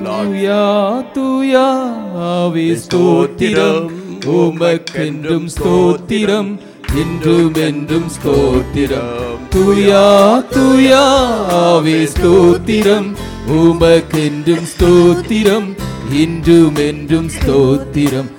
தூயா தூயா ஆவி ஸ்தோத்திரம், உமக்கென்றும் ஸ்தோத்திரம், இன்றும் என்றும் ஸ்தோத்திரம். தூயா தூயா ஆவி ஸ்தோத்திரம், உமக்கென்றும் ஸ்தோத்திரம், இன்றும் என்றும் ஸ்தோத்திரம்.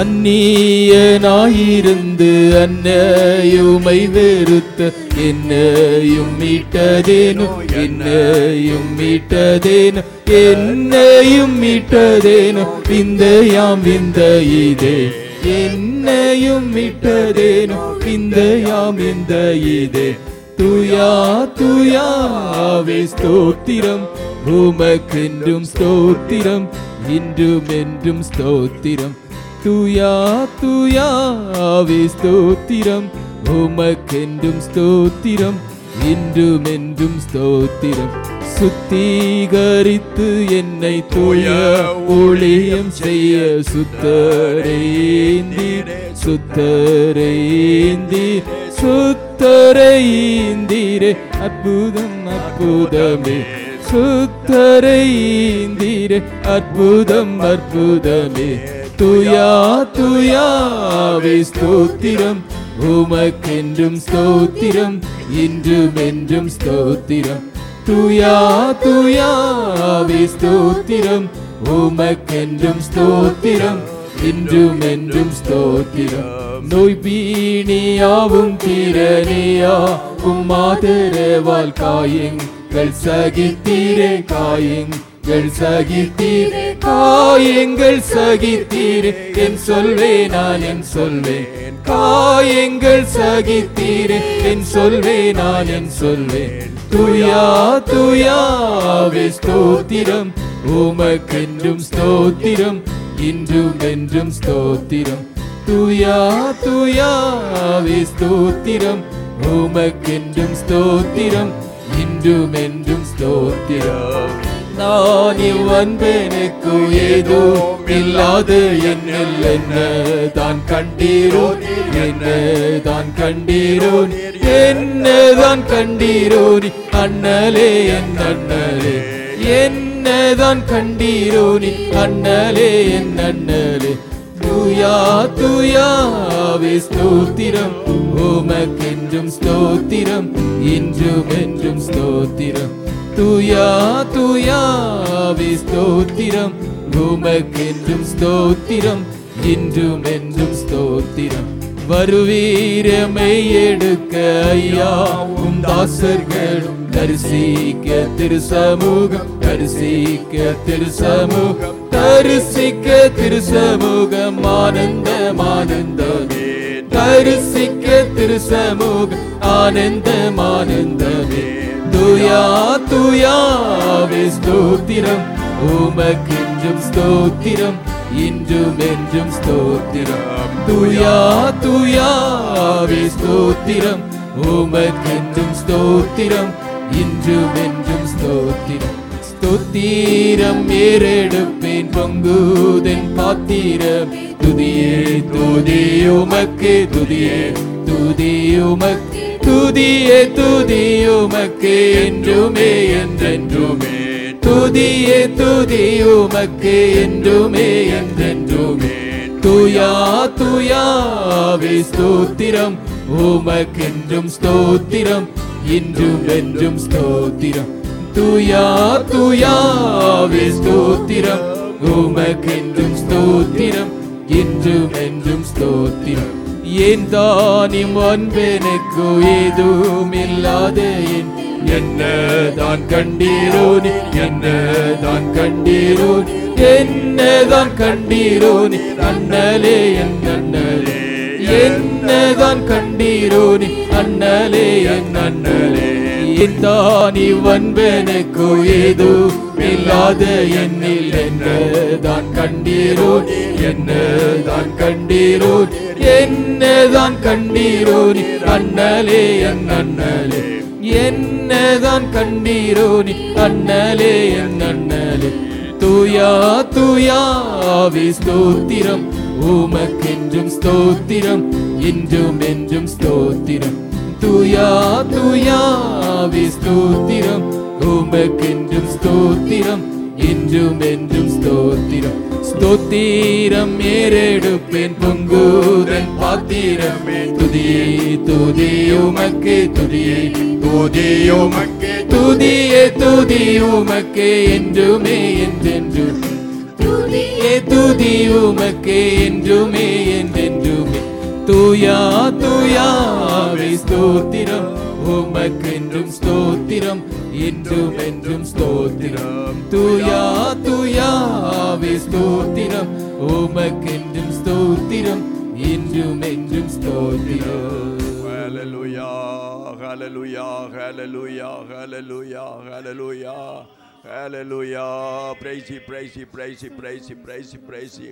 அந்நியனாயிருந்து அன்னையுமை வெறுத்த என்னையும் மீட்டதேனோ, என்னையும் மீட்டதேனோ, என்னையும் மீட்டதேனோ விந்தையாம் விந்தையிதே, என்னையும் மீட்டதேனோ விந்தையாம் விந்தையிதே. தூயா தூயா ஆவி ஸ்தோத்திரம், உமக்கென்றும் ஸ்தோத்திரம், இன்றும் என்றும் ஸ்தோத்திரம். தூயா தூயா ஆவி ஸ்தோத்திரம், உமக்கென்றும் ஸ்தோத்திரம், இன்றும் என்றும் ஸ்தோத்திரம். சுத்திகரித்து என்னை தூய ஊழியம் செய்ய சுத்தரையேந்தீர், சுத்தரையேந்தீர், சுத்தரையேந்தீரே. அற்புதம் அற்புதமே, சுத்தரையேந்தீரே, அற்புதம் அற்புதமே. தூயா தூயா ஆவி ஸ்தோத்திரம், உமக்கென்றும் ஸ்தோத்திரம், இன்றும் என்றும் ஸ்தோத்திரம். தூயா தூயா ஆவி ஸ்தோத்திரம், உமக்கென்றும் ஸ்தோத்திரம், இன்றும் என்றும் ஸ்தோத்திரம். நோய் பீணியாவும் தீரணியாவும் மாதரவால் காயங்கள் சகித்தீரே, காயங்கள் சகித்தீரே, காயங்கள் சகித்தீரே. என் சொல்வேன் நான் என் சொல்வேன், காயங்கள் சகித்தீரே, என் சொல்வேன் நான் என் சொல்வேன். தூயா தூயா ஆவி ஸ்தோத்திரம், உமக்கென்றும் ஸ்தோத்திரம், இன்றும் என்றும் ஸ்தோத்திரம். தூயா தூயா ஆவி ஸ்தோத்திரம், உமக்கென்றும் ஸ்தோத்திரம், இன்றும் என்றும் ஸ்தோத்திரம். நான் இவ்வன்பனுக்கு ஏதோ இல்லாத என்னில் என்ன தான் கண்டீரோ, என்ன தான் கண்டீரோ, என்ன தான் கண்டீரோ நீ அண்ணலே, என் அண்ணலே, என்ன தான் கண்டீரோ நீ அண்ணலே, என் அண்ணலே. தூயா தூயா ஆவி ஸ்தோத்திரம், உமக்கென்றும் ஸ்தோத்திரம், இன்றும் என்றும் ஸ்தோத்திரம். தூயா தூயா ஆவி ஸ்தோத்திரம், உமக்கென்றும் ஸ்தோத்திரம், இன்றும் என்றும் ஸ்தோத்திரம். வருவீரமை எடுக்க ஐயா உம் தாசர்களும் தரிசிக்க திருசமூகம், தரிசிக்க திருசமூகம், தரிசிக்க திருசமூகம். ஆனந்தம் ஆனந்தமே, தரிசிக்க திருசமூகம், ஆனந்தம் ஆனந்தமே. தூயா தூயா ஆவி ஸ்தோத்திரம், உமக்கென்றும் ஸ்தோத்திரம், இன்றும் என்றும் ஸ்தோத்திரம். தூயா தூயா ஆவி ஸ்தோத்திரம், உமக்கென்றும் ஸ்தோத்திரம், இன்றும் என்றும் ஸ்தோத்திரம். ஸ்தோத்திரம் ஏறெடுப்பேன் பொங்குதென் பாத்திரம், துதியே துதி உமக்கு, துதியே துதி உமக்கு, துதியே துதி உமக்கு, என்றுமே என்றென்றுமே. துதியே துதி உமக்கு, என்றுமே என்றென்றுமே. தூயா தூயா ஆவி ஸ்தோத்திரம், உமக்கென்றும் ஸ்தோத்திரம், இன்றும் என்றும் ஸ்தோத்திரம். தூயா தூயா ஆவி ஸ்தோத்திரம், உமக்கென்றும் ஸ்தோத்திரம், இன்றும் என்றும் ஸ்தோத்திரம். ஏன் தானிம் அன்பெனக்கு ஏதும் இல்லாத என் என்னதான் கண்டீரோ நீ, என்னதான் கண்டீரோ நீ, என்னதான் கண்டீரோ நீ அண்ணலே, என் அண்ணலே, என்னதான் கண்டீரோ நீ அண்ணலே, என் அண்ணலே. தானி வன்பெனக்கு ஏதும் இல்லாத என்னில் என்னதான் கண்டீரோ, என்னதான் கண்டீரோ, என்னதான் கண்டீரோ நீ அண்ணலே, என் அண்ணலே, என்னதான் கண்டீரோ நீ அண்ணலே, என் அண்ணலே. தூயா தூயா ஆவி ஸ்தோத்திரம், உமக்கென்றும் ஸ்தோத்திரம், இன்றும் என்றும் ஸ்தோத்திரம். தூயா தூயா ஆவி ஸ்தோத்திரம், உமக்கென்றும் ஸ்தோத்திரம், இன்றும் என்றும் ஸ்தோத்திரம் ஸ்தோத்திரம் ஏறெடுப்பேன் பொங்குதன் பாத்திரமே துதியே துதி உமக்கே துதியே துதி உமக்கே துதியே துதி உமக்கே என்றுமே என்றென்றும் துதியே துதி உமக்கே என்றுமே என்றென்றுமே தூயா தூயாவே ஸ்தோத்திரம் உமக்கென்றும் ஸ்தோத்திரம் என்றும் என்றும் ஸ்தோத்திரம் தூயா தூயாவே ஸ்தோத்திரம் உமக்கென்றும் ஸ்தோத்திரம் என்றும் என்றும் ஸ்தோத்திரம். Hallelujah, hallelujah, hallelujah, hallelujah, hallelujah, hallelujah. Praise Him, praise Him, praise Him, praise Him, praise Him, praise Him.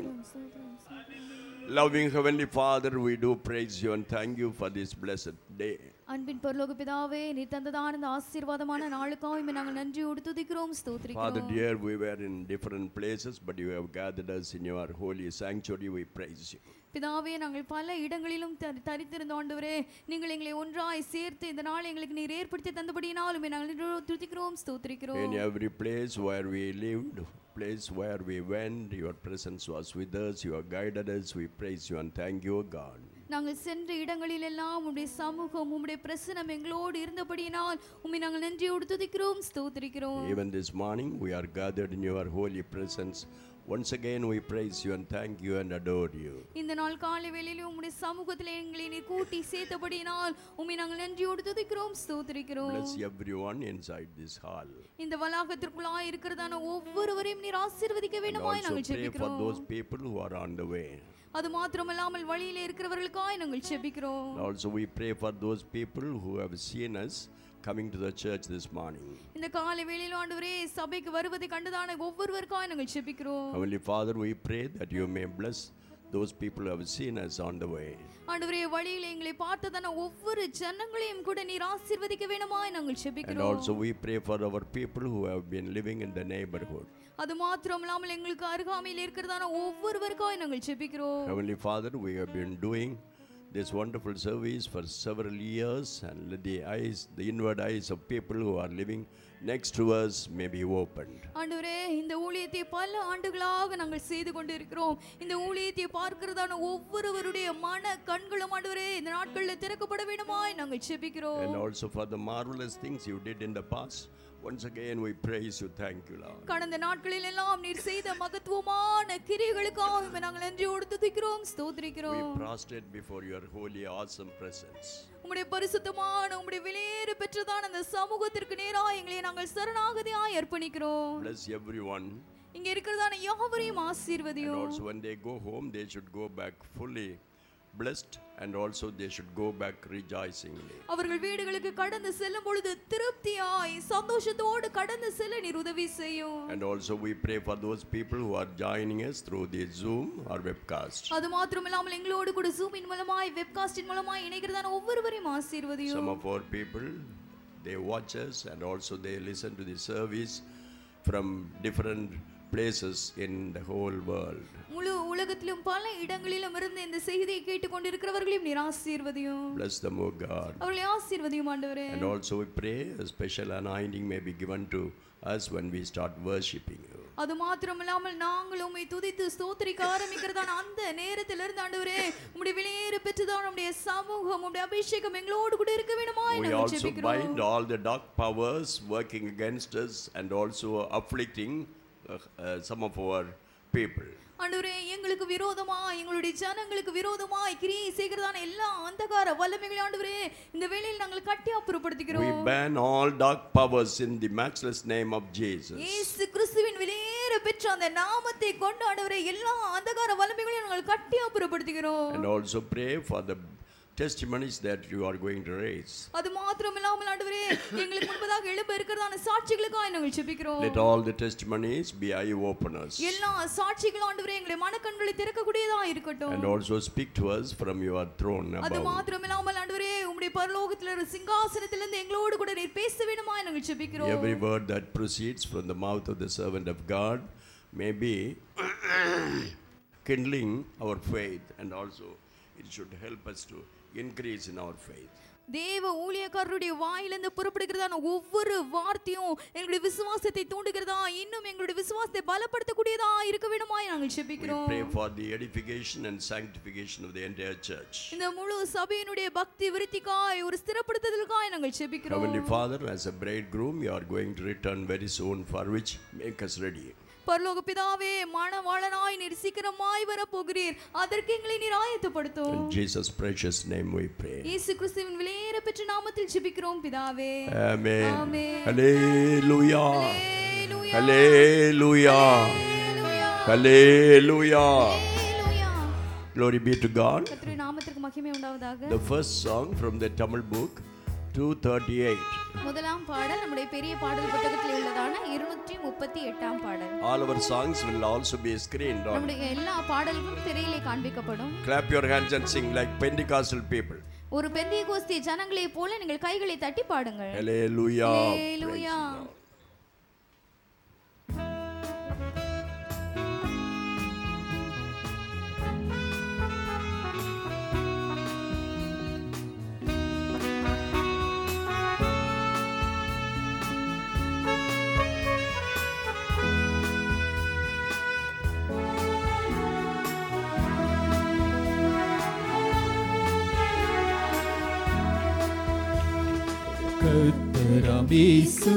Loving Heavenly Father, we do praise You and thank You for this blessed day. அன்பின் பரலோக பிதாவே, நீ தந்ததான இந்த ஆசீர்வாதமான நாளுக்காக நாங்கள் நன்றியோடு துதிக்கிறோம் ஸ்தோத்திரிக்கிறோம். Father dear, we were in different places, but You have gathered us in Your holy sanctuary. We praise You. பிதாவே, நாங்கள் பல இடங்களிலும் தரித்திருந்த ஆண்டவரே, நீங்கள் எங்களை ஒன்றாய் சேர்த்து இந்த நாள் எங்களுக்கு நீர் ஏற்படுத்தி தந்தபடியினாலும் நாங்கள் துதிக்கிறோம் ஸ்தோத்திரிக்கிறோம். In every place where we lived, place where we went, Your presence was with us. You have guided us. We praise You and thank You, God. நாங்கள் சென்ற இடங்களில் எல்லாம் உம்முடைய சமூகம் உம்முடைய பிரசன்னம் எங்களோடு இருந்தபடியினால் உம்மை நாங்கள் நன்றியோடு துதிக்கிறோம் ஸ்தோத்திரிக்கிறோம். Even this morning we are gathered in Your holy presence. Once again we praise You and thank You and adore You. இந்த நாள் காலை வேளையிலே உம்முடைய சமூகத்திலே எங்களை நீர் கூட்டி சேர்த்தபடியினால் உம்மை நாங்கள் நன்றியோடு துதிக்கிறோம் ஸ்தோத்திரிக்கிறோம். Bless everyone inside this hall. இந்த வளாகத்திற்குள்ளாய் இருக்கிறதான ஒவ்வொருவரையும் நீர் ஆசீர்வதிக்க வேண்டுமாய் நாங்கள் ஜெபிக்கிறோம். For those people who are on the way. அது மாத்திரமல்லாமல் வழியிலே இருக்கிறவர்களுக்காய் நாங்கள் ஜெபிக்கிறோம். Also we pray for those people who have seen us coming to the church this morning. இந்த காலை வேளையிலே ஆண்டவரே, சபைக்கு வருவதை கண்டதான ஒவ்வொருவருக்காய் நாங்கள் ஜெபிக்கிறோம். Heavenly Father, we pray that You may bless those people who have seen us on the way. ஆண்டவரே, வழியிலே எங்களை பார்த்ததான ஒவ்வொரு ஜனங்களையும் கூட நீர் ஆசீர்வதிக்க வேண்டுமாய் நாங்கள் ஜெபிக்கிறோம். And also we pray for our people who have been living in the neighborhood. அது மாத்திரமல்லாமல் எங்களுக்கு அருகாமையில் இருக்கிறதான ஒவ்வொருவருக்காய் நாங்கள் ஜெபிக்கிறோம். Heavenly Father, we have been doing this wonderful service for several years, and let the inward eyes of people who are living next to us may be opened. ஆண்டவரே, இந்த ஊழியத்தை பல ஆண்டுகளாக நாங்கள் செய்து கொண்டிருக்கிறோம். இந்த ஊழியத்தை பார்க்கிறதான ஒவ்வொருவருடைய மன கண்களும் ஆண்டவரே இந்த நாட்களில் திறக்கப்பட வேண்டுமாய் நாங்கள் ஜெபிக்கிறோம். And also for the marvelous things You did in the past. Once again we praise You, thank You, Lord. கடந்த நாட்களில் எல்லாம் நீர் செய்த மகத்துவமான கிரியைகளுக்காக நாங்கள் நன்றியோடு துதிக்கிறோம் ஸ்தோத்திரிக்கிறோம். We prostrate before Your holy awesome presence. உம்முடைய பரிசுத்தமான உம்முடைய விலையேற பெற்றதான அந்த சமூகத்திற்கு நேராக எங்களை நாங்கள் சரணாகதியாய் அர்ப்பணிக்கிறோம். Bless everyone. இங்க இருக்கிறதான யாவரையும் ஆசீர்வதியும். And also when they go home they should go back fully blessed, and also they should go back rejoicingly. அவர்கள் வீடுகளுக்கு கடந்து செல்லும் பொழுது திருப்தியாய் சந்தோஷத்தோடு கடந்து செல்ல நீர் உதவி செய்யும். And also we pray for those people who are joining us through the Zoom or webcast. அது மாத்திரமல்லாமல் எங்களோடு கூட Zoom-இன் மூலமாய் வெப்காஸ்டின் மூலமாய் இணைகிறதான ஒவ்வொருவரையும் ஆசீர்வதியும். Some of our people, they watch us and also they listen to the service from different places in the whole world. முழு உலகத்திலும் பல இடங்களிலும் இருந்து இந்த செய்தியை கேட்டுக்கொண்டிருக்கிறவர்களையும் நீர் ஆசீர்வதியும். Bless them, O God. அவர்களை ஆசீர்வதியும் ஆண்டவரே. And also we pray a special anointing may be given to us when we start worshiping You. அது மாத்திரமல்லாமல் நாங்கள் உம்மை துதித்து ஸ்தோத்திரிக்க ஆரம்பிக்கிறதான அந்த நேரத்திலிருந்து ஆண்டவரே உம்முடைய விலையேற பெற்றதான உம்முடைய சமூகம் உம்முடைய அபிஷேகம் எங்களோடு கூட இருக்க வேண்டுமாய் நாங்கள் ஜெபிக்கிறோம். We also bind all the dark powers working against us and also afflicting some of our people. ஆண்டவரே, எங்களுக்கு விரோதமாய் எங்களுடைய ஜனங்களுக்கு விரோதமாய் கிரியை செய்கிறதான எல்லா அந்தகார வல்லமைகளை ஆண்டவரே இந்த வேளையில் நாங்கள் கட்டி அப்புறப்படுத்துகிறோம். We ban all dark powers in the matchless name of Jesus. இயேசு கிறிஸ்துவின் விலையேற பெற்ற அந்த நாமத்தை கொண்டு ஆண்டவரே எல்லா அந்தகார வல்லமைகளையும் நாங்கள் கட்டி அப்புறப்படுத்துகிறோம். And also pray for the testimonies that You are going to raise. அது மாத்திரமல்லாமல் ஆண்டவரே எங்களுக்கு முன்பதாக எழும்ப இருக்கிறதான சாட்சிகளுக்காக நாங்கள் ஜெபிக்கிறோம். Let all the testimonies be eye openers. எல்லா சாட்சிகளும் ஆண்டவரே எங்களுடைய மனக்கண்களை திறக்கக்கூடியதா இருக்கட்டும். And also speak to us from Your throne above. அது மாத்திரமல்லாமல் ஆண்டவரே உம்முடைய பரலோகத்தில் இருக்கிற சிங்காசனத்திலிருந்து எங்களோடு கூட நீர் பேச வேண்டுமாய் நாங்கள் ஜெபிக்கிறோம். Every word that proceeds from the mouth of the servant of God may be kindling our faith, and also it should help us to increase in our faith. தேவ ஊழியக்காரருடைய வாயிலிருந்து புறப்படுகிறதான ஒவ்வொரு வார்த்தையும் எங்களுடைய விசுவாசத்தை தூண்டுகிறதா, இன்னும் எங்களுடைய விசுவாசத்தை பலப்படுத்தக்கூடியதா இருக்க வேண்டுமாய் நாங்கள் ஜெபிக்கிறோம். Pray for the edification and sanctification of the entire church. இந்த முழு சபையினுடைய பக்தி விருத்திக்காய் ஒரு ஸ்திரப்படுத்துதலுக்காய் நாங்கள் ஜெபிக்கிறோம். Heavenly Father, as a bridegroom you are going to return very soon, for which make us ready. பரலோக பிதாவே, மணவாளனாய் நீர் சீக்கிரமாய் வரப்போகிறீர், அதற்கு எங்களை நீர் ஆயத்தப்படுத்தும். In Jesus precious name we pray. இயேசு கிறிஸ்துவின் விலையேற பெற்ற நாமத்தில் ஜெபிக்கிறோம் பிதாவே. Amen. Amen. Hallelujah. Hallelujah. Hallelujah. Hallelujah. Hallelujah. Glory be to God. கர்த்தருடைய நாமத்திற்கு மகிமை உண்டாவதாக. The first song from the Tamil book 238. முதலாம் பாடல் நம்முடைய பெரிய பாடல் புத்தகத்தில் உள்ளதான 238ஆம் பாடல். All our songs will also be screened on. நம்முடைய எல்லா பாடல்களும் திரையிலே காண்பிக்கப்படும். Clap your hands and sing like Pentecostal people. ஒரு பெந்தேகோஸ்தே ஜனங்களைப் போல நீங்கள் கைகளை தட்டி பாடுங்கள். Hallelujah. Hallelujah. கர்த்தராம் இயேசு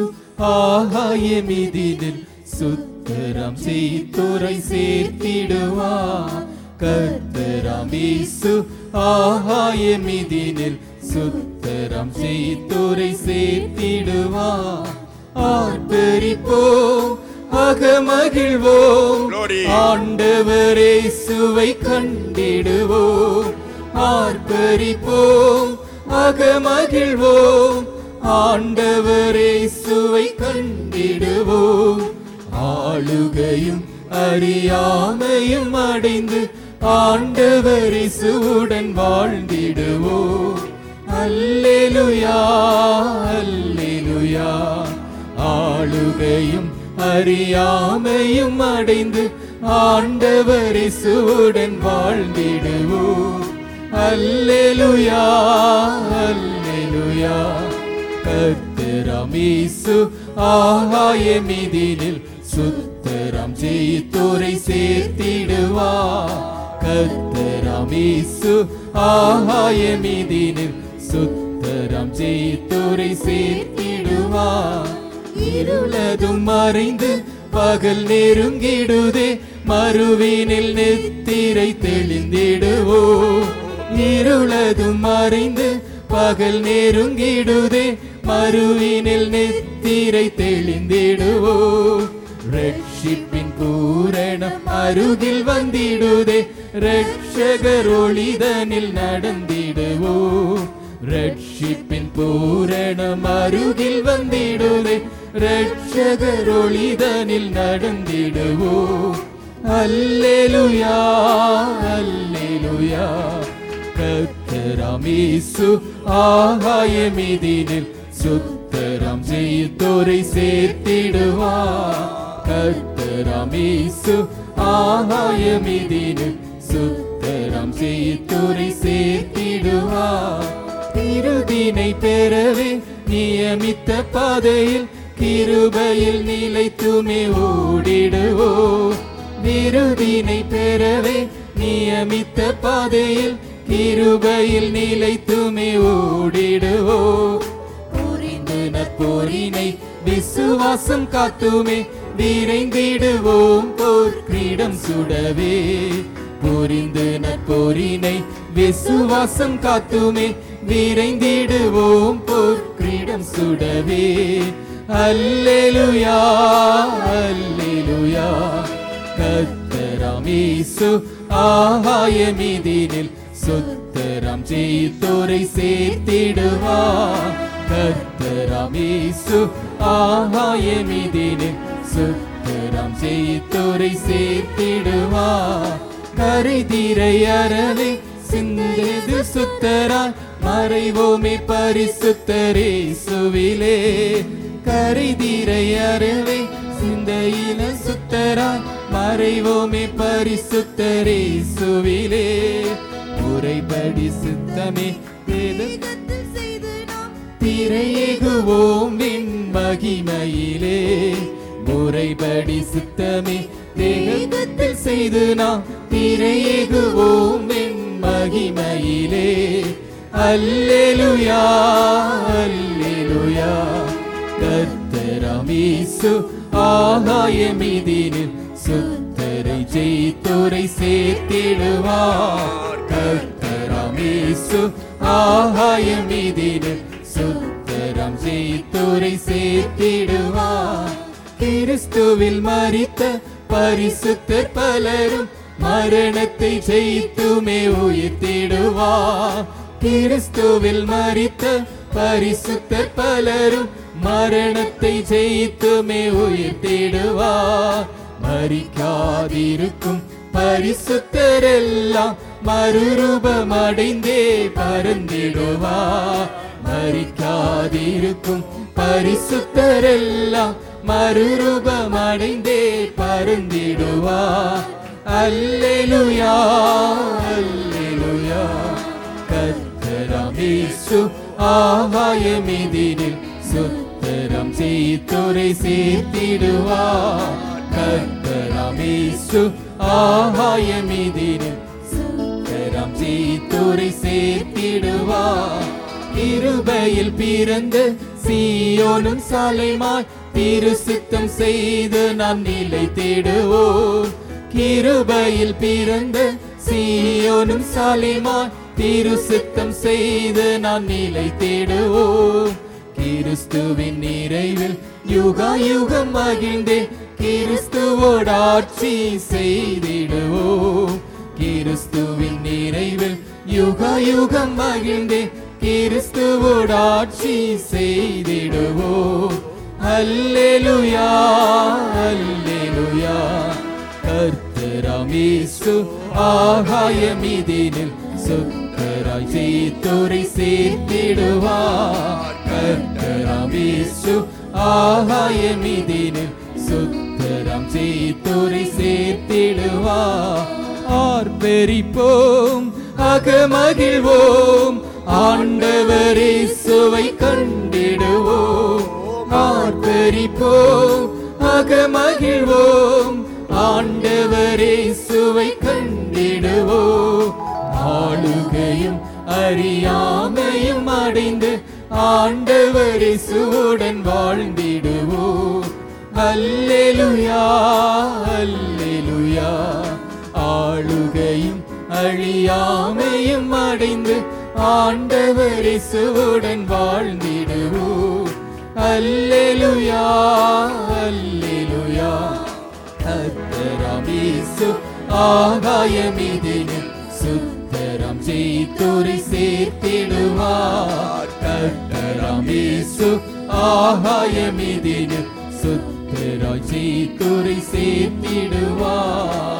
ஆகாயமிதினில் சுத்தரம் செய்தோரை சேர்த்திடுவார். கர்த்தராம் இயேசு ஆகாயமிதினில் சுத்தரம் செய்தோரை சேர்த்திடுவார். ஆர்ப்பரிப்போம், அகமகிழ்வோம், ஆண்டவர் இயேசுவை கண்டிடுவோம். ஆர்ப்பரிப்போம், அகமகிழ்வோம், ஆண்டவர் இயேசுவை கண்டிடுவோம். ஆளுகையும் அறியாமையும் அடைந்து ஆண்டவர் இயேசுவுடன் வாழ்ந்திடுவோம். அல்லேலூயா, அல்லேலூயா. ஆளுகையும் அறியாமையும் அடைந்து ஆண்டவர் இயேசுவுடன் வாழ்ந்திடுவோம். அல்லேலூயா, அல்லேலூயா. கர்த்தராம் இயேசு ஆகாயமிதினில் சுத்தரம் செய்தோரை சேர்த்திடுவார். கர்த்தராம் இயேசு ஆகாயமிதினில் சுத்தரம் செய்தோரை சேர்த்திடுவார். இருளதும் மறைந்து பகல் நெருங்கிடுதே, மறுவினில் நெத்திரை தெளிந்திடுவோம். இருளதும் மறைந்து பகல் நெருங்கிடுதே, மறுவினில் நெத்திரை தெளிந்திடுவோம். ரட்சிப்பின் பூரணம் அருகில் வந்திடுதே, ரட்சகர் ஒளிதனில் நடந்திடுவோம். ரட்சிப்பின் பூரணம் அருகில் வந்திடுதே, ரட்சகர் ஒளிதனில் நடந்திடுவோம். அல்லேலூயா, அல்லேலூயா. கர்த்தராம் இயேசு ஆகாயமிதினில் சுத்தரம் செய்தோரை சேர்த்திடுவார். கர்த்தராம் இயேசு ஆகாயமிதினில் சுத்தரம் செய்தோரை சேர்த்திடுவார். திருதினை பெறவே நியமித்த பாதையில் கிருபையில் நிலைத்துமே ஓடிடுவோம். விருதினை பெறவே நியமித்த பாதையில் கிருபையில் நிலைத்துமே ஓடிடுவோம். புரிந்து நற்போரினை விசுவாசம் காத்துமே விரைந்திடுவோம் போர் கிரீடம் சுடவே. புரிந்து நற்போரினை விசுவாசம் காத்துமே விரைந்திடுவோம் போர் கிரீடம் சுடவே. அல்லேலூயா, அல்லேலூயா. கர்த்தராம் இயேசு ஆகாயமிதினில் சுத்தரம் செய்தோரை சேர்த்திடுவார். கர்த்தராம் இயேசு ஆகாயமிதினில் சுத்தரம் செய்தோரை சேர்த்திடுவார். கரைதிரை அறவே சிந்தது சுத்தராய் மறைவோமே பரிசுத்தரே சுவிலே. கரைதிரை அறவே சிந்தையில சுத்தராய் மறைவோமே பரிசுத்தரே சுவிலே. முறைப்படி சித்தமே வேதத்தில் செய்து திரையேகுவோம் விண் மகிமையிலே. முறைப்படி சித்தமே தேகத்தில் செய்து நாம் திரையேகுவோம் விண் மகிமையிலே. அல்லேலூயா அல்லேலூயா. கர்த்தராம் இயேசு ஆகாயமீதினில் சுத்தரை ஜெயித்தோரை சேர்த்திடுவார். கர்த்தராம் இயேசு ஆகாயமீதினில் சுத்தரம் ஜெயித்தோரை சேர்த்திடுவார். கிறிஸ்துவில் மரித்த பரிசுத்தர் பலரும் மரணத்தை ஜெயித்துமே உயிர்த்திடுவார். கிறிஸ்துவில் மரித்த பரிசுத்தர் பலரும் மரணத்தை ஜெயித்துமே உயிர்த்திடுவார். மரிக்காதிருக்கும் பரிசுத்தரெல்லாம் மறுரூபமடைந்தே பறந்திடுவார். மரிக்காதிருக்கும் பரிசுத்தரெல்லாம் மறுரூபமடைந்தே பறந்திடுவார். அல்லேலூயா அல்லேலூயா. கர்த்தராம் இயேசு ஆகாயமீதினில் சுத்தரம் ஜெயித்தோரை சேர்த்திடுவார். கர்த்தராம் இயேசு ஆகாயமீதினில் சுத்தரம் ஜெயித்தோரை சேர்த்திடுவார். கிருபையில் பிறந்த சீயோனும் சாலைமாய் திருசித்தம் செய்து நாம் நிலைத்திடுவோம். கிருபையில் பிறந்த சீயோனும் சாலைமாய் திருசித்தம் செய்து நாம் நிலைத்திடுவோம். கிறிஸ்துவின் நிறைவில் யுகா யுகம் மகிழ்ந்தே கிறிஸ்துவோடு ஆட்சி செய்திடுவோம். கிறிஸ்துவின் நிறைவில் யுகா யுகம் மகிழ்ந்தே கிறிஸ்துவோடு ஆட்சி செய்திடுவோம். அல்லேலூயா அல்லேலூயா. கர்த்தராம் இயேசு ஆகாயமீதினில் சுத்தராய் ஜெயித்தோரை சேர்த்திடுவார். கர்த்தராம் இயேசு ஆகாயமீதினில் சுத்தராம் ஜெயித்தோரை சேர்த்திடுவார். ஆர்ப்பரிப்போம் அகமகிழ்வோம் ஆண்டவர் இயேசுவை கண்டிடுவோம். ஆர்ப்பரிப்போம் அகமகிழ்வோம் ஆண்டவர் இயேசுவை கண்டிடுவோம். ஆளுகையும் அறியாமையும் அடைந்து ஆண்டவர் இயேசுவுடன் வாழ்ந்திடுவோம். அல்லேலூயா அல்லேலூயா. ஆளுகையும் அழியாமையும் அடைந்து ஆண்டவர் இயேசுவுடன் வாழ்ந்திடுவோம். அல்லேலூயா அல்லேலூயா. கர்த்தராம் இயேசு ஆகாயமீதினில் சுத்தரம் ஜெயித்தோரை சேர்த்திடுவார். கர்த்தராம் இயேசு ஆகாயமீதினில் சுத்தராய் ஜெயித்தோரை சேர்த்திடுவார்.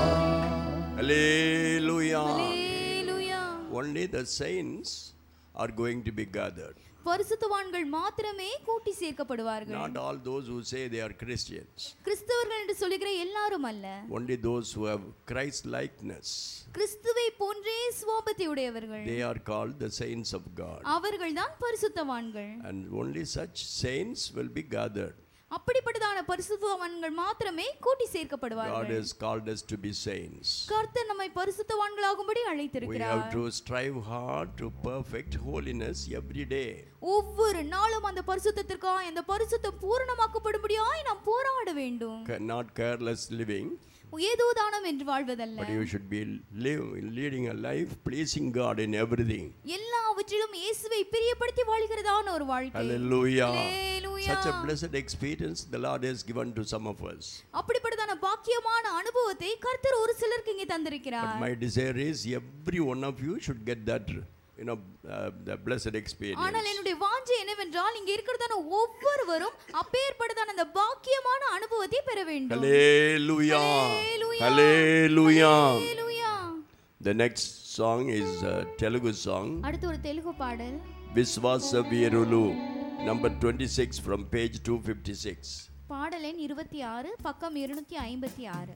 Hallelujah. Hallelujah. Only the saints are going to be gathered. பரிசுத்தவான்கள் மாத்திரமே கூட்டி சேர்க்கப்படுவார்கள். Not all those who say they are Christians. கிறிஸ்தவர்கள் என்று சொல்லுகிற எல்லாரும் அல்ல. Only those who have Christ likeness. கிறிஸ்துவை போன்றே சுவாபத்தை உடையவர்கள். They are called the saints of God. அவர்கள்தான் பரிசுத்தவான்கள். And only such saints will be gathered. அப்படிப்பட்டதான பரிசுத்தவான்கள் மாத்திரமே கூட்டி God சேர்க்கப்படுவார்கள். has called us to be saints. கர்த்தர் நம்மை பரிசுத்தவான்களாகும்படி We have அழைத்திருக்கிறார். to strive hard to perfect holiness every day. ஒவ்வொரு நாளும் அந்த பரிசுத்தத்திற்காக அந்த பரிசுத்தம் பூரணமாக்கப்படும்படியாய் நாம் போராட வேண்டும். Not careless living, ஏதோ தானம் என்று வாழ்வதல்ல. but you should be leading a life pleasing God in everything. எல்லாவற்றிலும் இயேசுவை பிரியப்படுத்தி வாழ்கிறதான ஒரு வாழ்க்கை. Hallelujah. Hallelujah. Such a blessed experience the Lord has given to some of us. அப்படிப்பட்டதான பாக்கியமான அனுபவத்தை கர்த்தர் ஒரு சிலருக்கு இங்கே But தந்திருக்கிறார். my desire is every one of you should get that, the blessed experience. ஆனால் என்னுடைய வாஞ்சை என்னவென்றால் இங்கே இருக்கிறதான ஒவ்வொருவரும் அப்பேற்பட்டதான அந்த பாக்கியமான அனுபவத்தை பெற வேண்டும். Hallelujah. Hallelujah. Hallelujah. Hallelujah. The next song is a Telugu song. அடுத்து ஒரு தெலுங்கு பாடல். Viswasa Virulu, number 26 from page 256. பாடல் எண் 26 பக்கம் 256.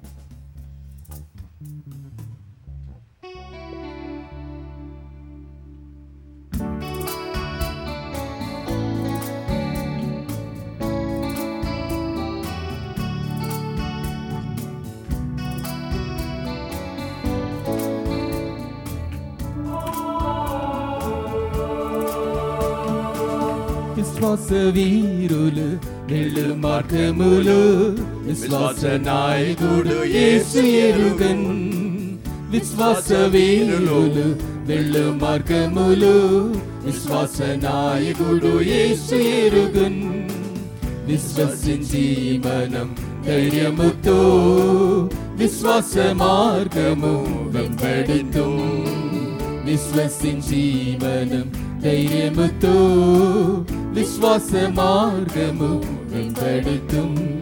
విశ్వాస వీరులు వెళ్ళు మార్గములు విశ్వాస నాయకుడు యేసు ఎరుగన్ విశ్వాస వీరులు వెళ్ళు మార్గములు విశ్వాస నాయకుడు యేసు ఎరుగన్ విశ్వసించి మనం ధైర్యముతో విశ్వాస మార్గము వెంబడితో విశ్వసించి మనం ధైర్యముతో విశ్వాస మార్గము వెంబడుతూ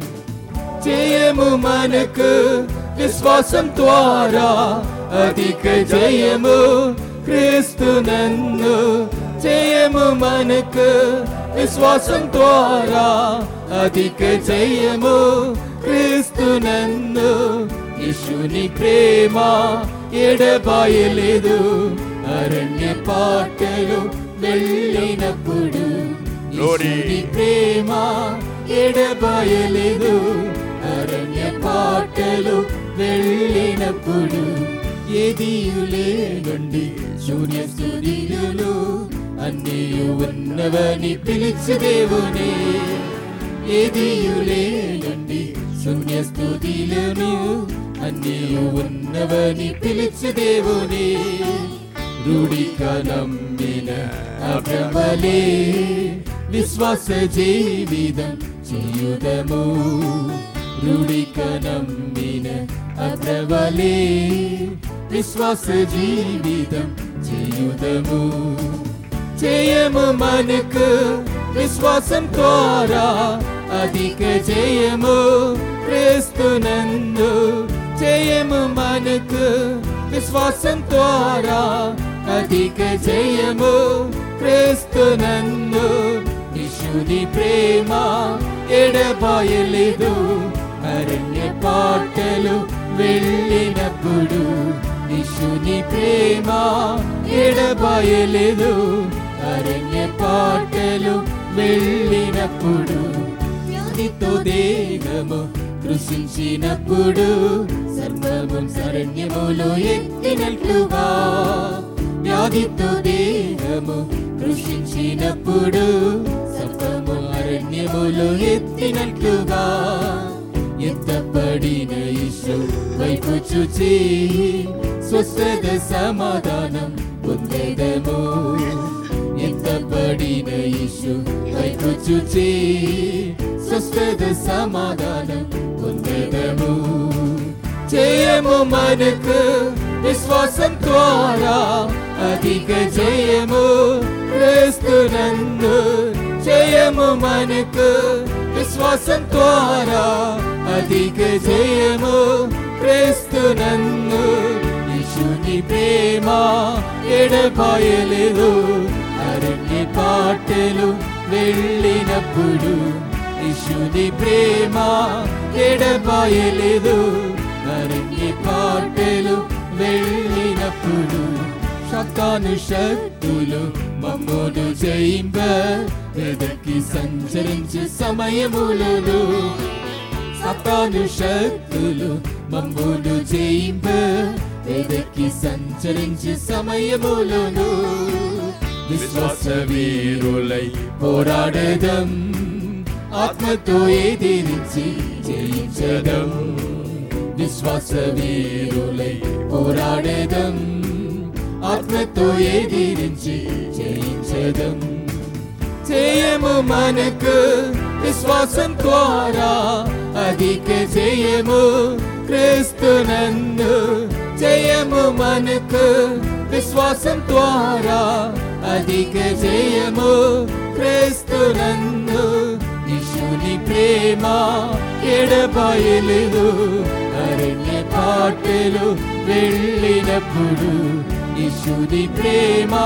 జయము మనకు విశ్వాసం ద్వారా అధిక జయము క్రీస్తునందు జయము మనకు విశ్వాసం ద్వారా అధిక జయము క్రీస్తునందు యేసుని ప్రేమ ఎడబాయలేదు అరణ్య పాటలు వెళ్ళినప్పుడు యేసుని ప్రేమ ఎడబాయలేదు అరణ్య పాటలు వెళ్ళినప్పుడు ఏదియులే నుండి శూన్య స్తుతులు అన్నీ ఉన్నవని పిలిచి దేవుని ఏదియులే నుండి శూన్య స్తుతులను అన్నీ ఉన్నవని పిలిచి దేవుని రూఢిక నమ్మిన అబ్రహ్మలే విశ్వాస జీవితం చేయుదము రూఢిక నమ్మిన అబ్రహ్మలే విశ్వాస జీవితం చేయుదము జయము మనకు విశ్వాసం ద్వారా అధిక జయము క్రీస్తునందు జయము మనకు విశ్వాసం ద్వారా అధిక జయము క్రీస్తునందు యేసుని ప్రేమ ఎడబాయలేదు అరణ్య పాటలు వెళ్ళినప్పుడు యేసుని ప్రేమ ఎడబాయలేదు అరణ్య పాటలు వెళ్ళినప్పుడు వ్యాధితో దేహము కృషించినప్పుడు సర్వము శరణ్యములో ఎత్తినట్లుగా వ్యాధితో దేహము కృషించినప్పుడు సర్వము అరణ్యములో ఎత్తినట్లుగా ఎత్తపడిన యేసు వైపు చూచి స్వస్థత సమాధానం పొందెదము ఎత్తపడిన యేసు వైపు చూచి స్వస్థత సమాధానం పొందెదము జయము మనకు విశ్వాసం ద్వారా అధిక జయము క్రీస్తునందు జయము మనకు విశ్వాసం ద్వారా అధిక జయము క్రీస్తునందు యేసుని ప్రేమ ఎడబాయలేదు అరణ్య పాటలు వెళ్ళినప్పుడు యేసుని ప్రేమ ఎడబాయలేదు అరణ్య పాటలు వెళ్ళినప్పుడు సాతాను శక్తులు మమ్మును జయింప వెదకి సంచరించే సమయములలో సాతాను శక్తులు మమ్మును జయింప వెదకి సంచరించే సమయములలో విశ్వాస వీరులై పోరాడదం ఆత్మతో ఎదిరించి జయించదం విశ్వాస వీరులై పోరాడదం ఆత్మతో ఎదిరించి జయించదం జయము మనకు విశ్వాసం ద్వారా అధిక జయము క్రీస్తునందు జయము మనకు విశ్వాసం ద్వారా అధిక జయము క్రీస్తునందు యేసుని ప్రేమ ఎడబాయలేదు అరణ్య పాటలు వెళ్ళినప్పుడు యేసుని ప్రేమ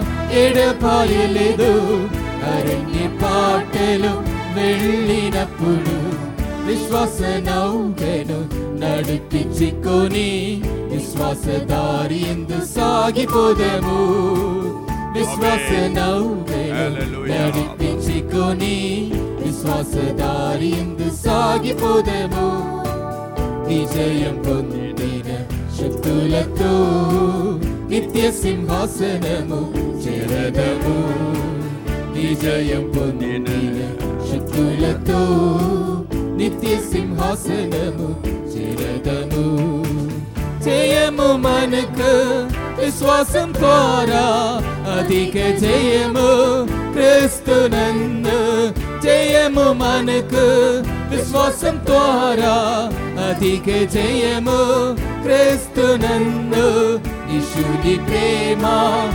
ఎడబాయలేదు అరణ్య పాటలు వెళ్ళినప్పుడు విశ్వాస నౌకను నడిపించుకొని విశ్వాస దారి ఎందు సాగిపోదము విశ్వాస నౌకను నడిపించుకొని విశ్వాస దారి ఎందు సాగిపోదము విజయం పొందిన శక్తులతో నిత్య సింహాసనము చేరదము విజయం పొందిన శక్తులతో నిత్య సింహాసనము చేరదము. జయము మనకు విశ్వాసం ద్వారా అధిక జయము క్రీస్తునందు. జయము మనకు విశ్వాసం ద్వారా అధిక జయము క్రీస్తునందు. యేసుని ప్రేమ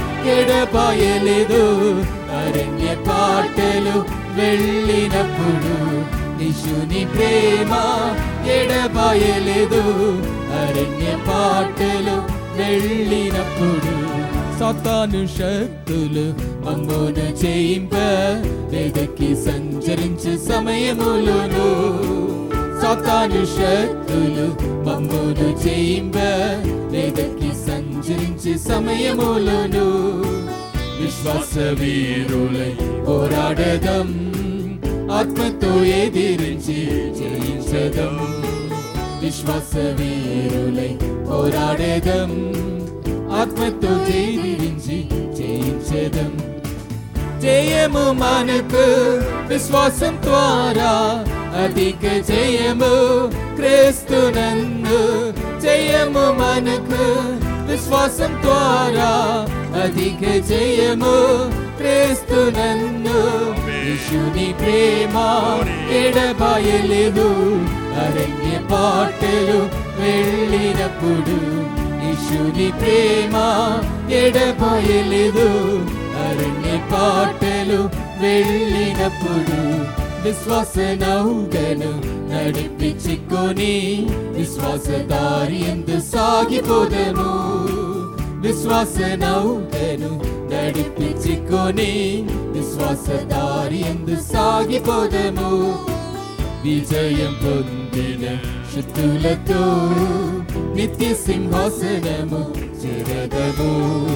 ఎడబాయలేదు. అరణ్య పాటలు వెళ్ళినప్పుడు యేసుని ప్రేమ ఎడబాయలేదు. అరణ్య పాటలు వెళ్ళినప్పుడు సాతాను శక్తులు మమ్మును జయింప వెదకి సంచరించే సమయములోను. సాతాను శక్తులు మమ్మును జయింప వెదకి సంచరించే సమయములోను. విశ్వాస వీరులై పోరాడదం, ఆత్మతో ఎదిరించి జయించదం. విశ్వాస వీరులై పోరాడదం, ఆత్మతో ఎదిరించి జయించదం. జయము మనకు విశ్వాసం ద్వారా అధిక జయము క్రీస్తునందు. జయము మనకు విశ్వాసం ద్వారా అధిక జయము క్రీస్తునందు. యేసుని ప్రేమ ఎడబాయలేదు. అరణ్య పాటలు వెళ్ళినప్పుడు యేసుని ప్రేమ ఎడబాయలేదు. అరణ్య పాటలు వెళ్ళినప్పుడు విశ్వాస నౌకను నడిపించుకొని విశ్వాస దారి ఎందు సాగిపోదము. విశ్వాస నౌకను నడిపించుకొని విశ్వాస దారి ఎందు సాగిపోదము. విజయం పొందిన శక్తులతో నిత్య సింహాసనము చేరదము.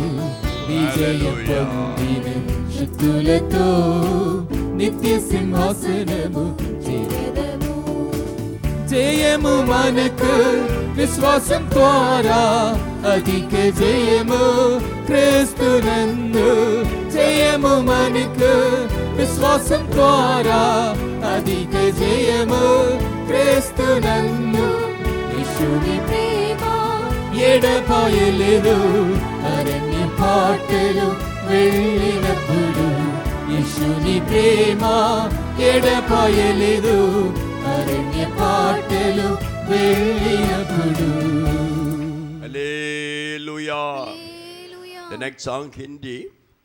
విజయం పొందిన శక్తులతో నిత్య సింహాసనము చేరదము. జయము మనకు విశ్వాసం ద్వారా అధిక జయము క్రీస్తునందు. జయము మనకు విశ్వాసం ద్వారా అధిక జయము క్రీస్తునందు. యేసుని ప్రేమ ఎడబాయలేదు. అరణ్య పాటలు వెళ్ళినప్పుడు యేసుని ప్రేమ ఎడబాయలేదు. అరణ్య పాటలు వెళ్ళినప్పుడు. Hallelujah. The next song Hindi,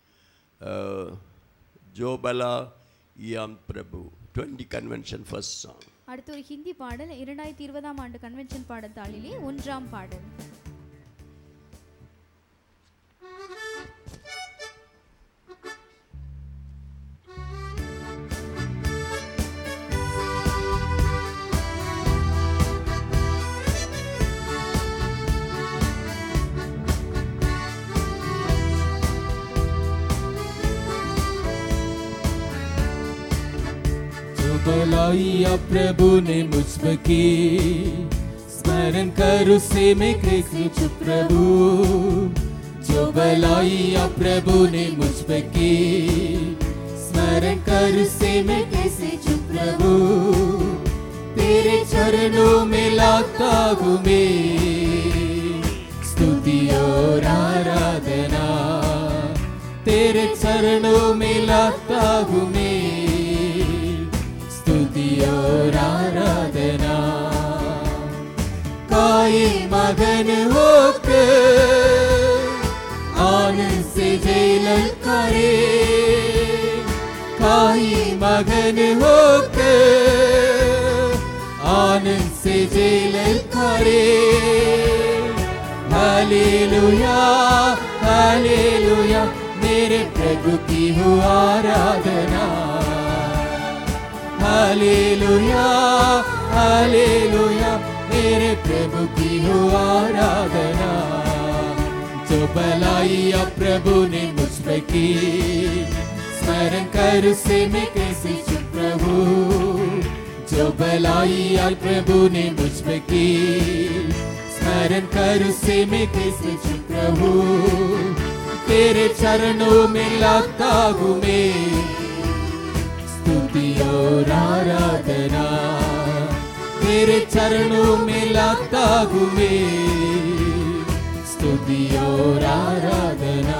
Jo Bala Yam Prabhu 20 convention first song. அடுத்து ஒரு ஹிந்தி பாடல் 2020ஆம் ஆண்டு கன்வென்ஷன் பாடத்தாளிலே 1ஆம் பாடல். भलाइया प्रभु ने मुझ पर की, स्मरण कर उसे मैं कैसे चुप प्रभु. जो भलाइया प्रभु ने मुझ पर की, स्मरण कर उसे मैं कैसे चुप प्रभु. तेरे चरणों में लाता हूँ मैं स्तुति और आराधना. तेरे चरणों में लाता हूँ मैं स्तुति और आराधना. काये मगन होकर आनंद से जय ललकारे. काये मगन होकर आनंद से जय ललकारे. हालेलुया हालेलुया मेरे प्रभु की हो आराधना. हालेलुया हालेलुया मेरे प्रभु की हो आराधना. जो भलाइया प्रभु ने मुझ पे की, स्मरण कर उसे मैं कैसे चुप प्रभु. जो भलाइया प्रभु ने मुझ पे की, स्मरण कर उसे मैं कैसे चुप प्रभु. तेरे चरणों में लाता हूँ मैं और आराधना तेरे चरणों में लाता हूँ मैं, स्तुति और आराधना।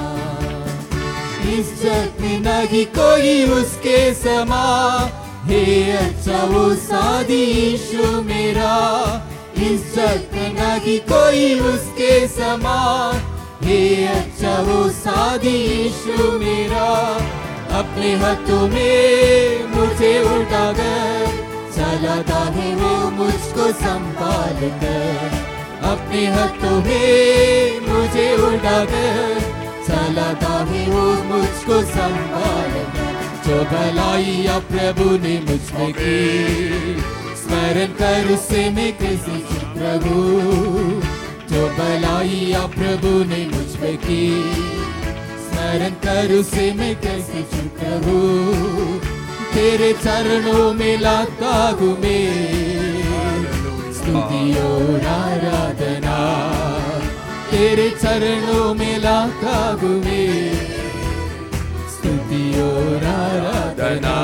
इस जग में नहीं कोई उसके समा, हे अच्छा वो सादी यीशु मेरा। इस जग में नहीं कोई उसके समा, हे अच्छा वो सादी यीशु मेरा। अपने हाथों में मुझे उठाकर चलाता है वो मुझको संभाल कर। अपने हाथों में मुझे उठाकर चलाता है वो मुझको संभाल कर। जो भलाइयाँ प्रभु ने मुझ में की, स्मरण कर उससे मैं कैसे चूक प्रभु। जो भलाइयाँ प्रभु ने मुझ में की, स्मरण कर उससे मैं कैसे चूक प्रभु। तेरे चरणों में लाता हूँ मैं, स्तुति और आराधना तेरे चरणों में लाता हूँ मैं, स्तुति और आराधना।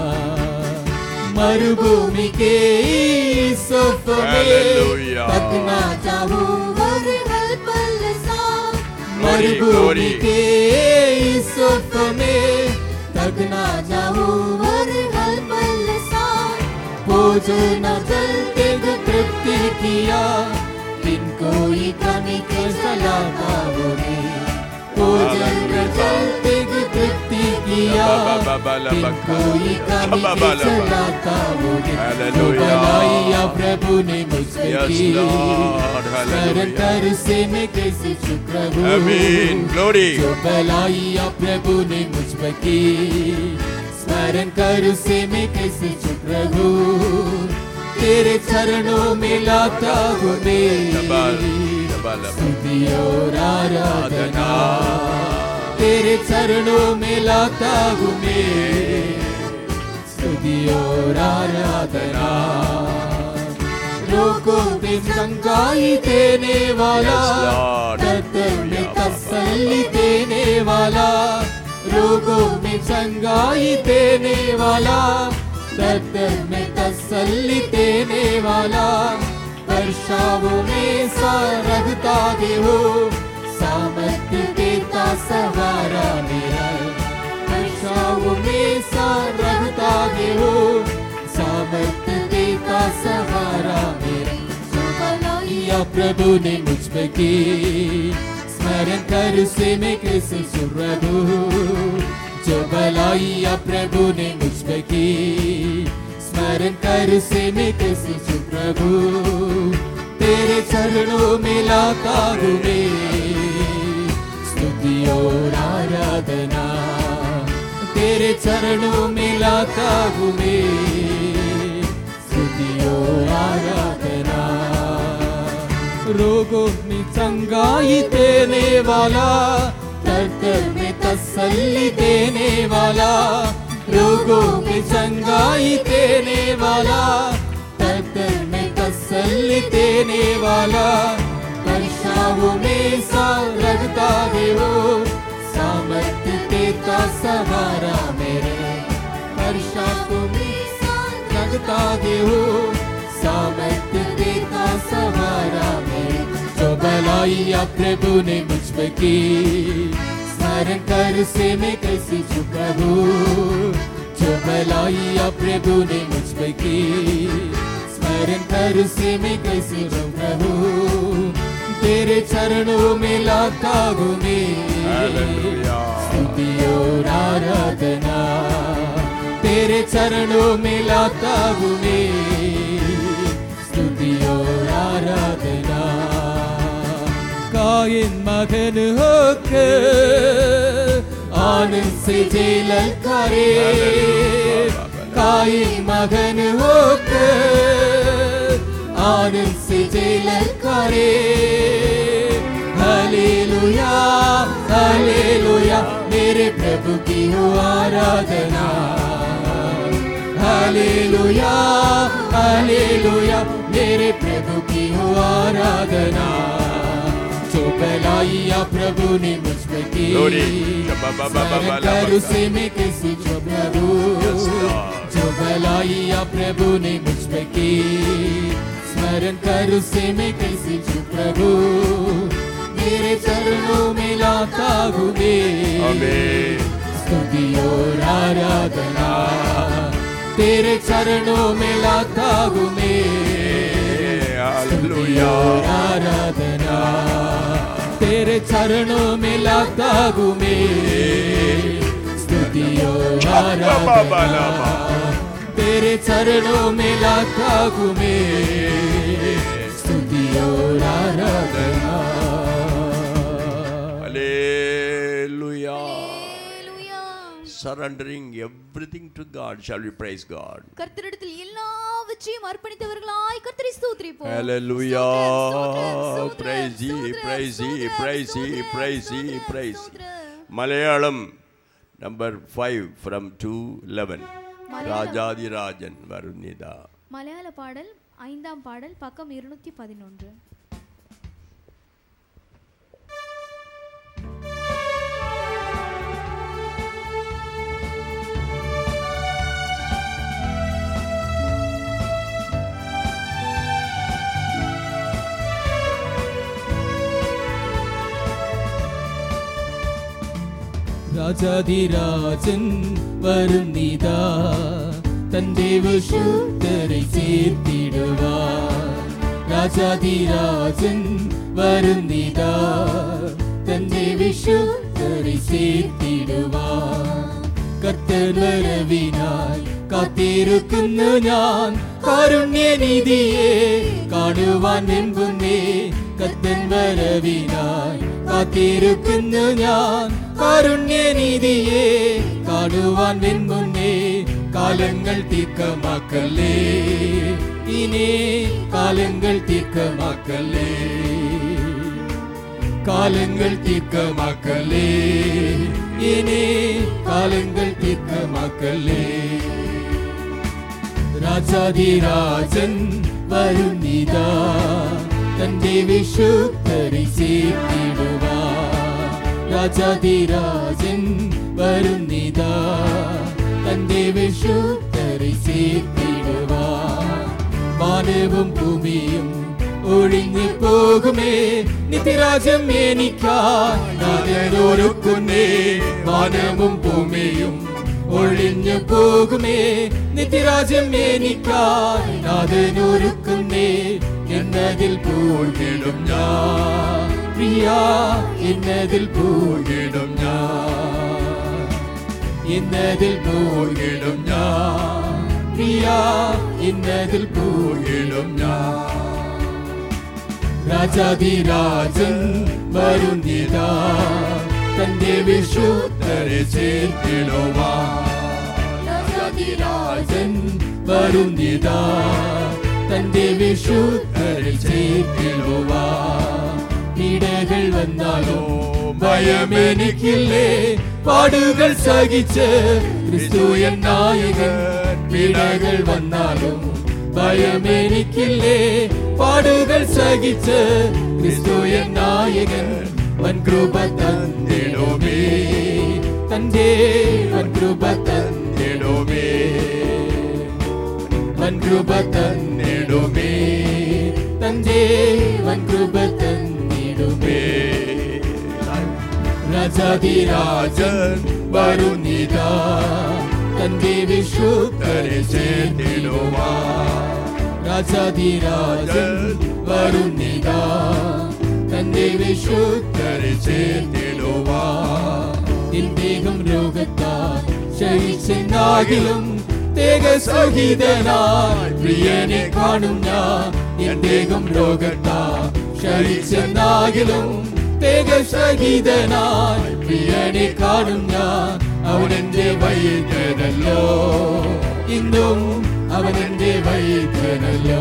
मरुभूमि के इस सोफ में तकना चाहूँ हर पल सा। मरुभूमि के इस सोफ में तकना चाहूँ हर पल सा। भोजन जलते तृप्ति किया, दिन कोई कमी के सलाता होगी। भोजन जलते तृप्ति किया, दिन कोई कमी के सलाता होगी। जो भलाइयाँ प्रभु ने मुझसे की, स्मरण कर उसे मैं कैसे चूक प्रभु। जो भलाइयाँ प्रभु ने मुझ पर की, स्मरण कर उसे मैं कैसे चूक प्रभु। तेरे चरणों में लाता हूँ मैं, स्तुति और आराधना तेरे चरणों में लाता हूँ मैं, स्तुति और आराधना। लोगों में चंगाई देने वाला, दर्द में तसल्ली देने वाला। रोगों में चंगाई देने वाला, दर्द में तसल्ली देने वाला। वर्षाओं में सारगता दे हो, सामर्थ्य देता सहारा मेरा। वर्षाओं में सारगता दे हो, सामर्थ्य देता सहारा मेरा। जो भलाइयाँ प्रभु ने मुझ पे की, स्मरण कर उसे मैं कैसे चूक प्रभु। जो भलाइयाँ प्रभु ने मुझ पे की, स्मरण कर उसे मैं कैसे चूक प्रभु। तेरे चरणों में लाता हूँ मैं, स्तुति और आराधना तेरे चरणों में लाता हूँ मैं, स्तुति और आराधना। रोगों में चंगाई देने वाला, दर्द में तसल्ली देने वाला। रोगों में चंगाई देने वाला, दर्द में तसल्ली देने वाला। वर्षाओं में सारगता दे हो, सामर्थ्य देता सहारा मेरे। वर्षाओं में सारगता दे हो, सामर्थ्य देता सहारा मेरे। जो भलाइयाँ प्रभु ने मुझ पे की, स्मरण कर उसे मैं कैसे चूक प्रभु। जो भलाइयाँ प्रभु ने मुझ पे की, स्मरण कर उसे मैं कैसे चूक प्रभु। तेरे चरणों में लाता हूँ मैं, स्तुति और आराधना तेरे चरणों में लाता हूँ मैं, स्तुति और आराधना। कायन मगन होकर आनंद से जेल करे, कायन मगन होकर आनंद से जेल करे। हालेलुया हालेलुया मेरे प्रभु की हो आराधना। हालेलुया हालेलुया मेरे प्रभु की हो आराधना। जो भलाइयाँ प्रभु ने मुझ पे की, स्मरण कर उसे मैं कैसे चूक प्रभु। जो भलाई या प्रभु ने मुझ पे की, स्मरण कर उसे मैं कैसे छू प्रभु, मेरे चरणों में लाता हूँ मैं स्तुति और आराधना, तेरे चरणों में लाता हूँ मैं स्तुति और आराधना, तेरे चरणों में लाता हूँ मैं स्तुति और आराधना, तेरे चरणों में लाता हूँ मैं स्तुति और आराधना। Hallelujah. Surrendering everything to God, shall we praise God? கர்த்தரிடத்தில் எல்லாவற்றையும் அர்ப்பணித்தவர்களாய் கர்த்தரை ஸ்தோத்திரிப்போம். Hallelujah. Praise ye, praise ye, praise ye, praise ye, praise. Malayalam number 5 from 2:11. ராஜாதிராஜன் வருணிதா. மலையாள பாடல் 5ஆம் பாடல் பக்கம் 211. രാജാധിരാജൻ വരുന്നിതാ, തൻ ദേവശൂദ്ധരെ ചേർത്തിടുവാൻ. രാജാധിരാജൻ വരുന്നിതാ, തൻ ദേവശൂദ്ധരെ ചേർത്തിടുവാൻ. കർത്തർ വരവിനായി കാത്തിരിക്കുന്നു ഞാൻ, കാരുണ്യനിധിയെ കാണുവാൻ വെമ്പുന്നേ. കർത്തൻ വരവിനായി കാത്തിരിക്കുന്നു ഞാൻ, കാരുണ്യനിധിയെ കാണുവാൻ വെമ്പുന്നേ. കാലങ്ങൾ തീർക്കമാക്കല്ലേ ഇനി, കാലങ്ങൾ തീർക്കമാക്കല്ലേ, കാലങ്ങൾ തീർക്കമാക്കല്ലേ ഇനി, കാലങ്ങൾ തീർക്കമാക്കല്ലേ. രാജാധിരാജൻ വരുന്നിതാ, തന്റെ വിശുദ്ധരെ ചേർത്തിടുവാൻ. രാജാധിരാജൻ വരുന്നിതാ, തന്റെ വിശുദ്ധരെ ചേർത്തിടുവാൻ. വാനവും ഭൂമിയും ഒഴിഞ്ഞു പോകുമേ, നിത്യരാജ്യം എനിക്കായൊരുക്കുന്നേ. വാനവും ഭൂമിയും ഒഴിഞ്ഞു പോകുമേ, നിത്യരാജ്യം എനിക്കായൊരുക്കുന്നേ. എന്നതിൽ പൂഴ്കിടും ഞാൻ പ്രിയാ, എന്നതിൽ പൂഴ്കിടും ഞാൻ, എന്നതിൽ പൂഴ്കിടും ഞാൻ പ്രിയാ, എന്നതിൽ പൂഴ്കിടും ഞാൻ. രാജാധിരാജൻ വരുന്നിതാ, തന്റെ വിശുദ്ധരെ ചേർത്തിടുവാൻ. രാജാധിരാജൻ വരുന്നിതാ, തന്റെ വിശുദ്ധരെ ചേർത്തിടുവാൻ. പീഡകൾ വന്നാലോ ഭയമെനിക്കില്ലേ, പാടുകൾ സഹിച്ച് ക്രിസ്തു എൻ നായകൻ. പീഡകൾ വന്നാലും ഭയമെനിക്കില്ലേ, പാടുകൾ സഹിച്ച് ക്രിസ്തു എൻ നായകൻ. വൻകൃപ തന്നിടുമേ, തന്റെ വൻകൃപ തന്നിടുമേ, വൻകൃപ തന്നിടുമേ, തന്റെ വൻകൃപ തന്നിടുമേ. രാജാധിരാജൻ വരുന്നിതാ, തന്റെ വിശുദ്ധരെ ചേർത്തിടുവാൻ. രാജാധിരാജൻ വരുന്നിതാ, തന്റെ വിശുദ്ധരെ ചേർത്തിടുവാൻ. എൻ ദേഹം രോഗത്താൽ ശയിച്ചെന്നാകിലും ദേഹസഹിതനായി പ്രിയനെ കാണും ഞാൻ. എൻ ദേഹം രോഗത്താൽ ശയിച്ചെന്നാകിലും ദേഹസഹിതനായി പ്രിയനെ കാണും ഞാൻ. അവനെന്റെ വൈദ്യനല്ലോ ഇന്നും, അവനെന്റെ വൈദ്യനല്ലോ,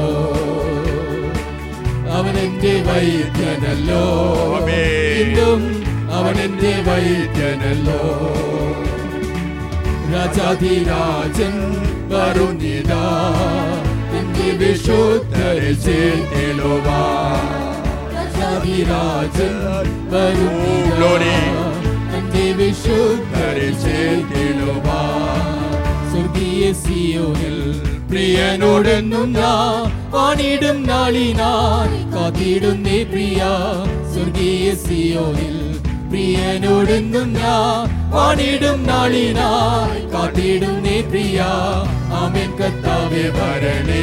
അവനെന്റെ വൈദ്യനല്ലോ ഇന്നും, അവനെന്റെ വൈദ്യനല്ലോ. രാജാധിരാജൻ വരുന്നിതാ, തന്റെ വിശുദ്ധരെ ചേർത്തിടുവാൻ. രാജാധിരാജൻ വരുന്നിതാ, തന്റെ വിശുദ്ധരെ ചേർത്തിടുവാൻ. സ്വർഗീയ സിയോനിൽ പ്രിയനോടെന്നും ഞാൻ വാണിടും നാളിനായി കാത്തിടുന്നേ പ്രിയ. സ്വർഗീയ സിയോനിൽ പ്രിയനോടെന്നും ഞാൻ വാണിടും നാളിനായി കാത്തിടുന്നേ പ്രിയ. ആമേൻ കർത്താവേ വരണേ,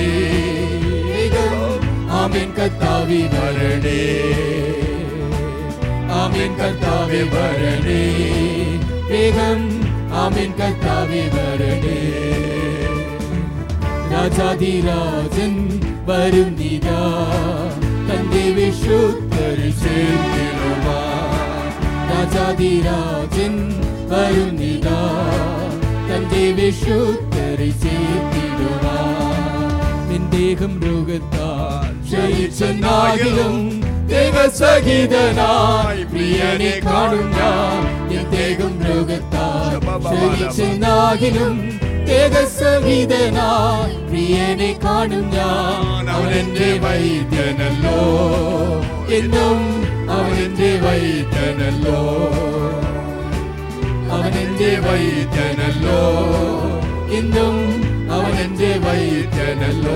ആമേൻ കർത്താവേ വരണേ, ആമേൻ കർത്താവേ വരണേ വേഗം, ആമേൻ കർത്താവേ വരണേ. രാജാധിരാജൻ വരുന്നിതാ തന്റെ വിശുദ്ധരിൽ ചേർത്തിടുവാൻ. രാജാധിരാജൻ വരുന്നിതാ തന്റെ വിശുദ്ധരിൽ ചേർത്തിടുവാൻ. നിൻ ദേഹം രോഗത്താൽ ക്ഷയിച്ചെന്നാകിലും ദേഹസഹിതനായി പ്രിയനെ കാണും ഞാൻ. എൻ ദേഹം രോഗത്താൽ ക്ഷയിച്ചെന്നാകിലും ദേഹസഹിതനായി പ്രിയനെ കാണും ഞാൻ. അവനെന്റെ വൈദ്യനല്ലോ എന്നും, അവനെന്റെ വൈദ്യനല്ലോ, അവനെന്റെ വൈദ്യനല്ലോ എന്നും, അവനെന്റെ വൈദ്യനല്ലോ.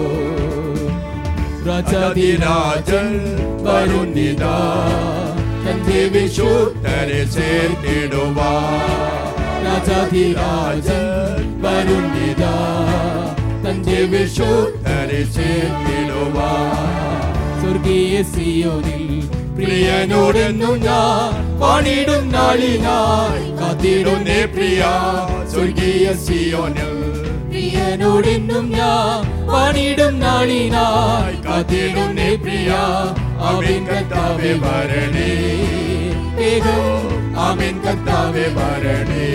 രാജാധിരാജൻ വരുന്നിതാ തന്റെ വിശുദ്ധരെ ചേർത്തിടുവാൻ. രാജാധിരാജൻ വരുന്നിതാ തന്റെ വിശുദ്ധരെ ചേർത്തിടുവാൻ. സ്വർഗീയ സിയോനിൽ പ്രിയനോടെന്നും ഞാൻ വാണിടും നാളിനായി കാത്തിടുന്നേ പ്രിയ. സ്വർഗീയ സിയോനിൽ പ്രിയനോടെന്നും ഞാൻ വാണിടും നാളിനായി കാത്തിടുന്നേ പ്രിയ. ആമേൻ കർത്താവേ വരണേ വേഗം, ആമേൻ കർത്താവേ വരണേ,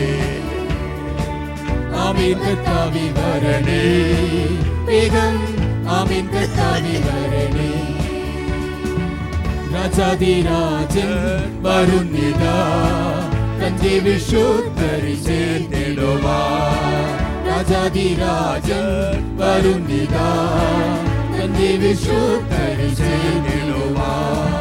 ആമേൻ കർത്താവേ വരണേ വേഗം, ആമേൻ കർത്താവേ വരണേ. രാജാധിരാജൻ വരുന്നിതാ തന്റെ വിശുദ്ധരിൽ ചേർത്തിടുവാൻ. രാജാധിരാജൻ വരുന്നിതാ തന്റെ വിശുദ്ധരിൽ ചേർത്തിടുവാൻ.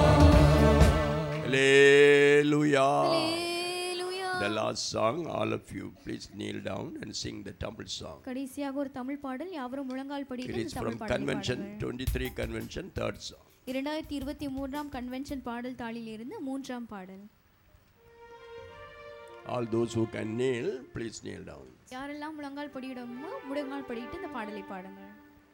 Hallelujah. Hallelujah. The last song, all of you please kneel down and sing the Tamil song. கடைசியாக ஒரு தமிழ் பாடல், யாவரும் முழங்கால் படியிட்டு It is இந்த from தமிழ் பாடலை Convention பாடுங்கள். 23 Convention, third song. 2023 கன்வென்ஷன் பாடல் தாளிலிருந்து 3ஆம் பாடல். All those who can kneel, please kneel down. யாரெல்லாம் முழங்கால் படியிடமோ முழங்கால் படியிட்டு இந்த பாடலை பாடுங்கள்.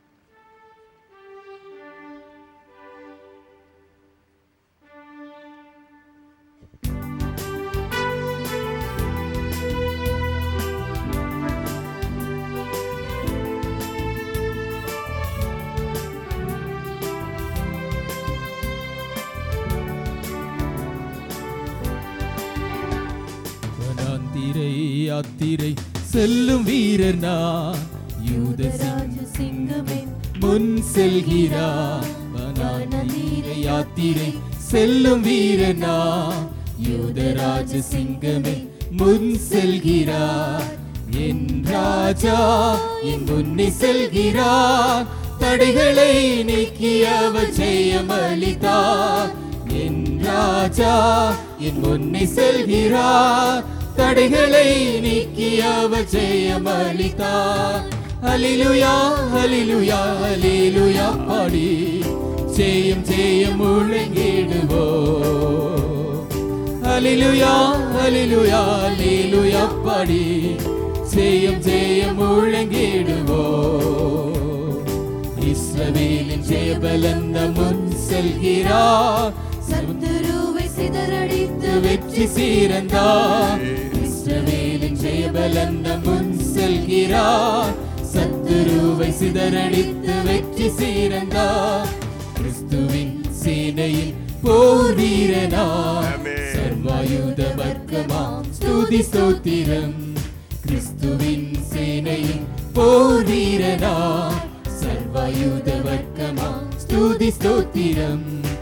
யாத்திரை செல்லும் வீரர் நான், யூதராஜ சிங்கமே முன் செல்கிறார். வனாந்தர யாத்திரை செல்லும் வீரர் நான், யூதராஜ சிங்கமே முன் செல்கிறார். என் ராஜா என் முன்னே செல்கிறார், தடைகளை நீக்கி அவர் ஜெயமளித்தார். என் ராஜா என் முன்னே செல்கிறார், தடைகளை நீக்கி அவர் ஜெயமளித்தார். ஹல்லேலூயா ஹல்லேலூயா ஹல்லேலூயா பாடி ஜெயம் ஜெயம் முழங்கிடுவோம். ஹல்லேலூயா ஹல்லேலூயா ஹல்லேலூயா பாடி ஜெயம் ஜெயம் முழங்கிடுவோம். இஸ்ரவேலின் ஜெயபலன் முன் செல்கிறார், சத்துருவை சிதறடித்து வெற்றி சீரந்தார். இஸ்ரவேலின் ஜெயபலன் முன் செல்கிறார், சத்துருவை சிதறடித்து வெற்றி சீரந்தார். கிறிஸ்துவின் சேனையில் போர் வீரனார், சர்வாயுத வர்க்கமாம் ஸ்துதி ஸ்தோத்திரம். கிறிஸ்துவின் சேனையில் போர் வீரனார், சர்வாயுத வர்க்கமாம் ஸ்துதி ஸ்தோத்திரம்.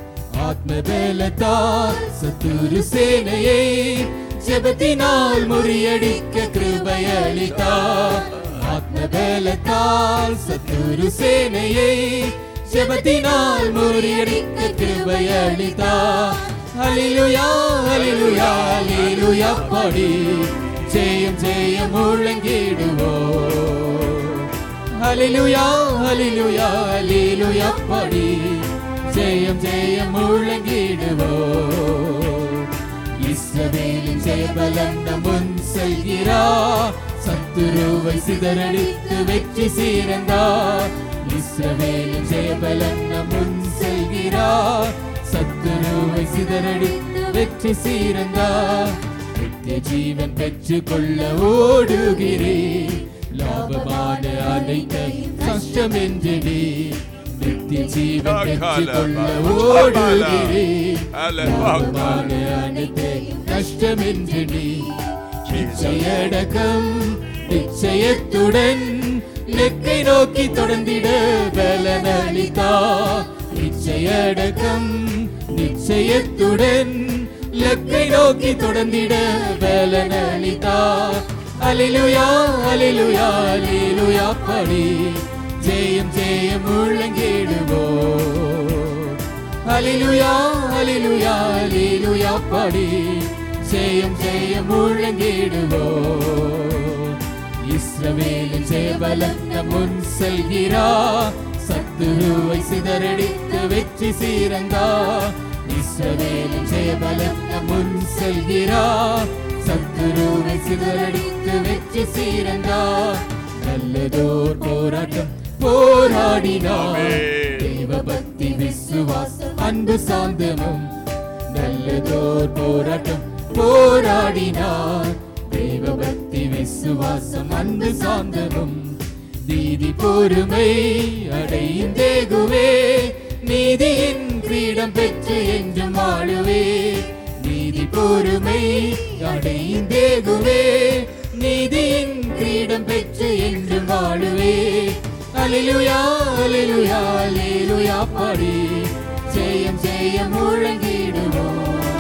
ஆத்மபலத்தால் சத்துரு சேனையை ஜெபத்தினால் முறியடிக்க கிருபை அளித்தார். ஆத்மபலத்தால் சத்துரு சேனையை ஜெபத்தினால் முறியடிக்க கிருபை அளித்தார். ஹல்லேலூயா ஹல்லேலூயா ஹல்லேலூயா பாடி ஜெயம் ஜெயம் முழங்கிடுவோம். ஹல்லேலூயா ஹல்லேலூயா ஹல்லேலூயா பாடி ஜெயம் ஜெயம் முழங்கிடுவோம். இஸ்ரவேலின் ஜெயபலன் நம் முன் செல்கிறார், சத்துருவை சிதறடித்து வெற்றி சீரந்தார். இஸ்ரவேலின் ஜெயபலன் நம் முன் செல்கிறார், சத்துருவை சிதறடித்து வெற்றி சீரந்தார். நித்திய ஜீவன் பெற்றுக் கொள்ள ஓடுகிறேன், லாபமான அனைத்தையும் கஷ்டம் என்றே. நித்திய ஜீவன் பெற்றுக் கொள்ள ஓடுகிறேன், லாபமான அனைத்தையும் கஷ்டம் என்றே. நிச்சயடக்கம் நிச்சயத்துடன் லெக்கை நோக்கி தொடர்ந்திட பலனளித்தார். நிச்சயடக்கம் நிச்சயத்துடன் லெக்கை நோக்கி தொடர்ந்திட பலனளித்தார். ஹல்லேலூயா ஹல்லேலூயா ஹல்லேலூயா பாடி ஜெயம் ஜெயம் முழங்கிடுவோம். ஹல்லேலூயா ஹல்லேலூயா ஹல்லேலூயா பாடி ஜெயம் ஜெயம் முழங்கிடுவோம். இஸ்ரவேலின் ஜெயபலன் நம் முன் செல்கிறார், சத்துருவை சிதறடித்து வெற்றி சீரந்தார். இஸ்ரவேலின் ஜெயபலன் நம் முன் செல்கிறார், சத்துருவை சிதறடித்து வெற்றி சீரந்தார். நல்லதோர் போராட்டம் போராடினார், தேவ பக்தி விசுவாசம் அன்பு சாந்தமும். நல்லதோர் போராட்டம் போராடினார், தேவ பக்தி விசுவாசம் அன்பு சாந்தமும். நீதி பொறுமை அடையும் தேகுவே, நீதியின் கிரீடம் பெற்று என்றும் வாழுவே. நீதி பொறுமை அடையும் தேகுவே, நீதியின் கிரீடம் பெற்று என்றும் வாழுவே. ஹல்லேலூயா ஹல்லேலூயா ஹல்லேலூயா பாடி ஜெயம் ஜெயம் முழங்கிடுவோம்.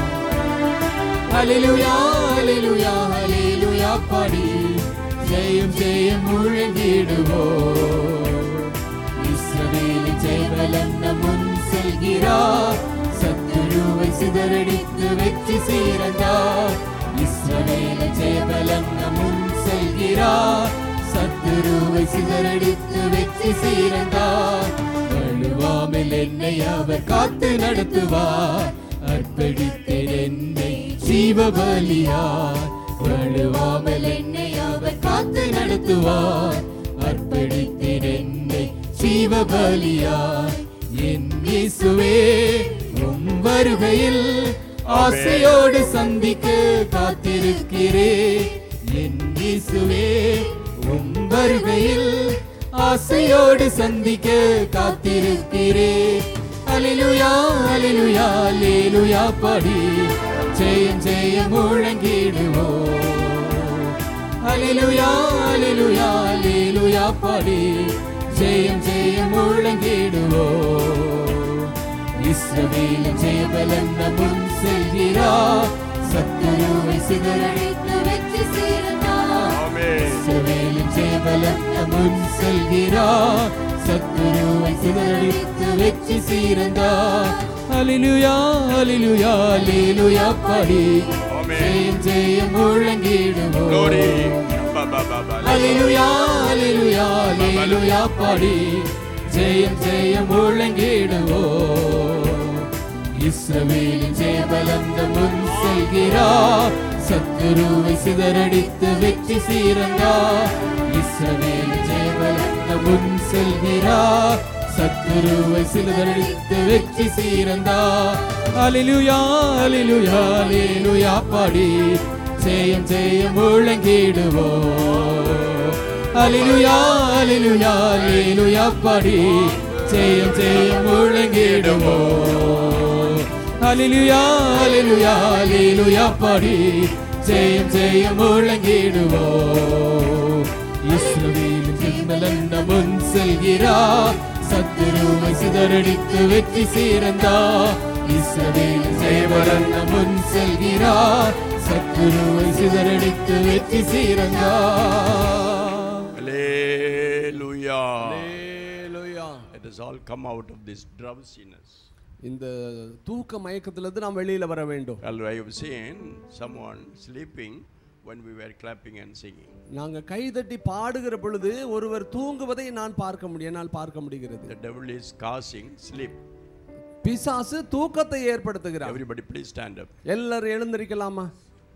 ஹல்லேலூயா ஹல்லேலூயா ஹல்லேலூயா பாடி ஜெயம் ஜெயம் முழங்கிடுவோம். இஸ்ரவேலின் ஜெயபலன் நம் முன் செல்கிறார், சத்துருவை சிதறடித்து வெற்றி சீரந்தார். இஸ்ரவேலின் ஜெயபலன் நம் முன் செல்கிறார், சத்துருவை சிதறடித்து வெற்றி சீரந்தார். வழுவாமல் என்னை அவர் காத்து நடத்துவார், அர்ப்பணித்தேன் என்னை ஜீவபலியார். வழுவாமல் என்னை அவர் காத்து நடத்துவார், அர்ப்பணித்தேன் என்னை ஜீவபலியார். என் இயேசுவே உம் வருகையில் ஆசையோடு சந்திக்க காத்திருக்கிறேன். என் இயேசுவே உம் வருகையில் ஆசையோடு சந்திக்க காத்திருக்கிறேன். ஹல்லேலூயா ஹல்லேலூயா ஹல்லேலூயா பாடி ஜெயம் ஜெயம் முழங்கிடுவோம். ஹல்லேலூயா ஹல்லேலூயா ஹல்லேலூயா பாடி ஜெயம் ஜெயம் முழங்கிடுவோம். இஸ்ரவேலின் ஜெயபலன் நம் முன் செல்கிறார், சத்துருவை சிதறடித்து வெற்றி சீரந்தார். இஸ்ரவேலின் ஜெயபலன் நம் முன் செல்கிறார், சத்துருவை சிதறடித்து வெற்றி சீரந்தார். ஹல்லேலூயா ஹல்லேலூயா ஹல்லேலூயா பாடி ஜெயம் ஜெயம் முழங்கிடுவோம். ஹல்லேலூயா ஹல்லேலூயா ஹல்லேலூயா பாடி ஜெயம் ஜெயம் முழங்கிடுவோம். இஸ்ரவேலின் ஜெயபலன் நம் முன் செல்கிறார், சத்துருவை சிதறடித்து வெற்றி சீரந்தார். இஸ்ரவேலின் ஜெயபலன் நம் முன் செல்கிறார், சத்துருவை சிதறடித்து வெற்றி சீரந்தார். ஹல்லேலூயா ஹல்லேலூயா ஹல்லேலூயா பாடி ஜெயம் ஜெயம் முழங்கிடுவோம். ஹல்லேலூயா ஹல்லேலூயா ஹல்லேலூயா பாடி ஜெயம் ஜெயம் முழங்கிடுவோம். ஹல்லேலூயா ஹல்லேலூயா ஹல்லேலூயா பாடி ஜெயம் ஜெயம் முழங்கிடுவோம். இஸ்ரவேலின் ஜெயபலன் நம் முன் செல்கிறார், சத்துருவை சிதறடித்து வெற்றி சீரந்தார். இஸ்ரவேலின் ஜெயபலன் நம் முன் செல்கிறார், சத்துருவை சிதறடித்து வெற்றி சீரந்தார். Hallelujah. Hallelujah. Let us all come out of this drowsiness. இந்த தூக்க மயக்கத்திலிருந்து நாம் வெளியில வர வேண்டும். Well, I have seen someone sleeping when we were clapping and singing. நாங்க கைதட்டி பாடுகிற பொழுது ஒருவர் தூங்குவதை என்னால் பார்க்க முடிகிறது. The devil is causing sleep. பிசாசு தூக்கத்தை ஏற்படுத்துகிறார். Everybody please stand up. எல்லாரும் எழுந்திருக்கலாமா?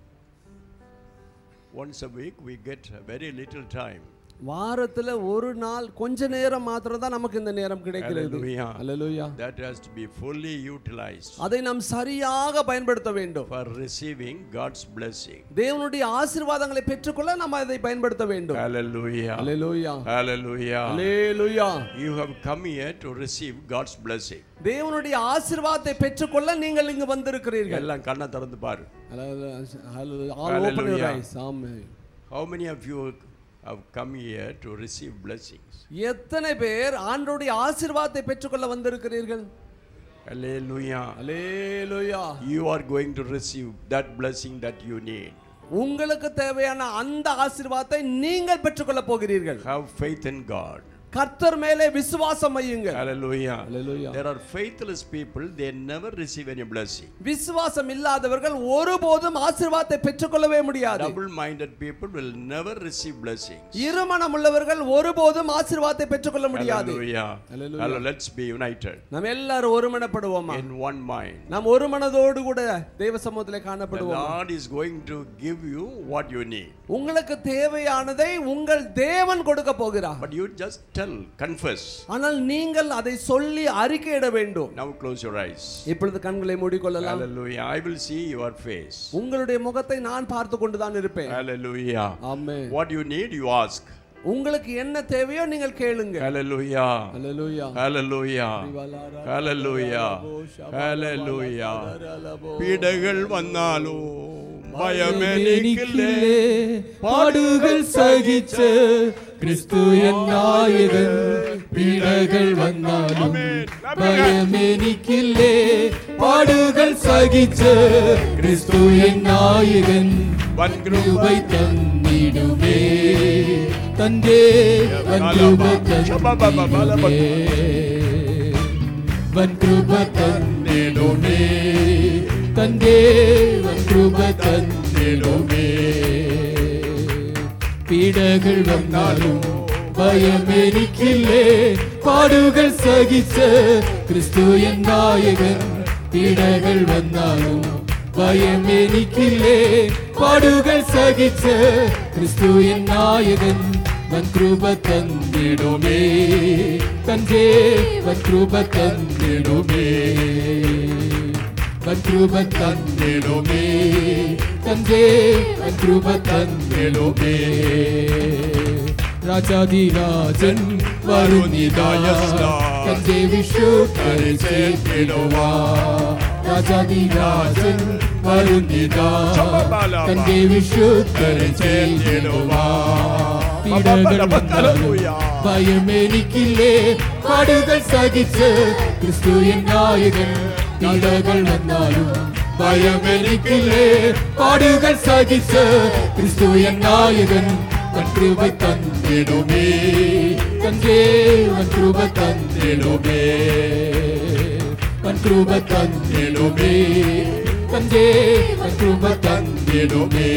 Once a week we get a very little time. வாரத்துல ஒரு நாள் கொஞ்ச நேரம் மாத்திரம் தான் நமக்கு இந்த நேரம் கிடைக்கிறது. Hallelujah. That has to be fully utilized. அதை நாம் சரியாக பயன்படுத்த வேண்டும். For receiving God's blessing. தேவனுடைய ஆசீர்வாதங்களை பெற்றுக்கொள்ள நாம் அதை பயன்படுத்த வேண்டும். Hallelujah. Hallelujah. Hallelujah. Hallelujah. You have come here to receive God's blessing. தேவனுடைய ஆசீர்வாதத்தை பெற்றுக்கொள்ள நீங்கள் இங்கு வந்திருக்கிறீர்கள். எல்லாம் கண்ணை திறந்து பாரு. All open your eyes. Amen. How many of you have come here to receive blessings? எத்தனை பேர் ஆண்டவருடைய ஆசீர்வாதத்தை பெற்றுக்கொள்ள வந்திருக்கிறீர்கள்? Hallelujah. Hallelujah. You are going to receive that blessing that you need. உங்களுக்கு தேவையான அந்த ஆசீர்வாதத்தை நீங்கள் பெற்றுக்கொள்ள போகிறீர்கள். Have faith in God. கர்த்தர் மேலே விசுவாசம் வையுங்கள். Hallelujah. Hallelujah. There are faithless people, they never receive any blessing. விசுவாசம் இல்லாதவர்கள் ஒருபோதும் ஆசீர்வாதத்தை பெற்றுக்கொள்ளவே முடியாது. Double minded people will never receive blessings. இருமனம் உள்ளவர்கள் ஒருபோதும் ஆசீர்வாதத்தை பெற்றுக்கொள்ள முடியாது. Hallelujah. Hallelujah. Hallelujah. Let's be united. நாம் எல்லாரும் ஒருமனப்படுவோமா? In one mind. நாம் ஒரு மனதோடு கூட தேவ சமூகத்திலே காணப்படுவோம். The Lord is going to give you what you need. உங்களுக்கு தேவையானதை உங்கள் தேவன் கொடுக்க போகிறார். But you just tell, confess. ஆனால் நீங்கள் அதை சொல்லி அறிக்கையிட வேண்டும். Now close your eyes. இப்பொழுது கண்களை மூடிக்கொள்ளலாம். Hallelujah. I will see your face. உங்களுடைய முகத்தை நான் பார்த்து கொண்டுதான் இருப்பேன். Hallelujah. Amen. What you need, you ask. உங்களுக்கு என்ன தேவையோ நீங்கள் கேளுங்க. Hallelujah. Hallelujah. Hallelujah. Hallelujah. Hallelujah. പീഡകൾ വന്നാലോ ഭയമെനിക്കില്ലേ പാടുകൾ സഹിച്ച് ക്രിസ്തു എൻ നായകൻ പീഡകൾ വന്നാലും ഭയമെനിക്കില്ലേ പാടുകൾ സഹിച്ച് ക്രിസ്തു എൻ നായകൻ വൻകൃപை തന്നിടുമേ തന്റെ വൻകൃപ തന്നിടുമേ വൻകൃപ തന്നിടുമേ തന്റെ വൻകൃപ തന്നിടുമേ പീഡകൾ വന്നാലും ഭയമെനിക്കില്ലേ പാടുകൾ സഹിച്ച് ക്രിസ്തു എൻ നായകൻ പീഡകൾ വന്നാലും ഭയമെനിക്കില്ലേ പാടുകൾ സഹിച്ച് ക്രിസ്തു എൻ നായകൻ വൻകൃപ തന്നിടുമേ തന്റെ വൻകൃപ തന്നിടുമേ വൻകൃപ തന്നിടുമേ തന്റെ വൻകൃപ തന്നിടുമേ രാജാധിരാജൻ വരുന്നിതാ തന്റെ വിശുദ്ധരെ ചേർത്തിടുവാൻ രാജാധിരാജൻ വരുന്നിതാ തന്റെ വിശുദ്ധരെ ചേർത്തിടുവാൻ പീഡകൾ വന്നാലും ഭയമെനിക്കില്ലേ പാടുകൾ സഹിച്ച് ക്രിസ്തു എൻ നായകൻ പീഡകൾ വന്നാലും ഭയമെനിക്കില്ലേ പാടുകൾ സഹിച്ച് ക്രിസ്തു എൻ നായകൻ വൻകൃപ തന്നിടുമേ തന്റെ വൻകൃപ തന്നിടുമേ വൻകൃപ തന്നിടുമേ തന്റെ വൻകൃപ തന്നിടുമേ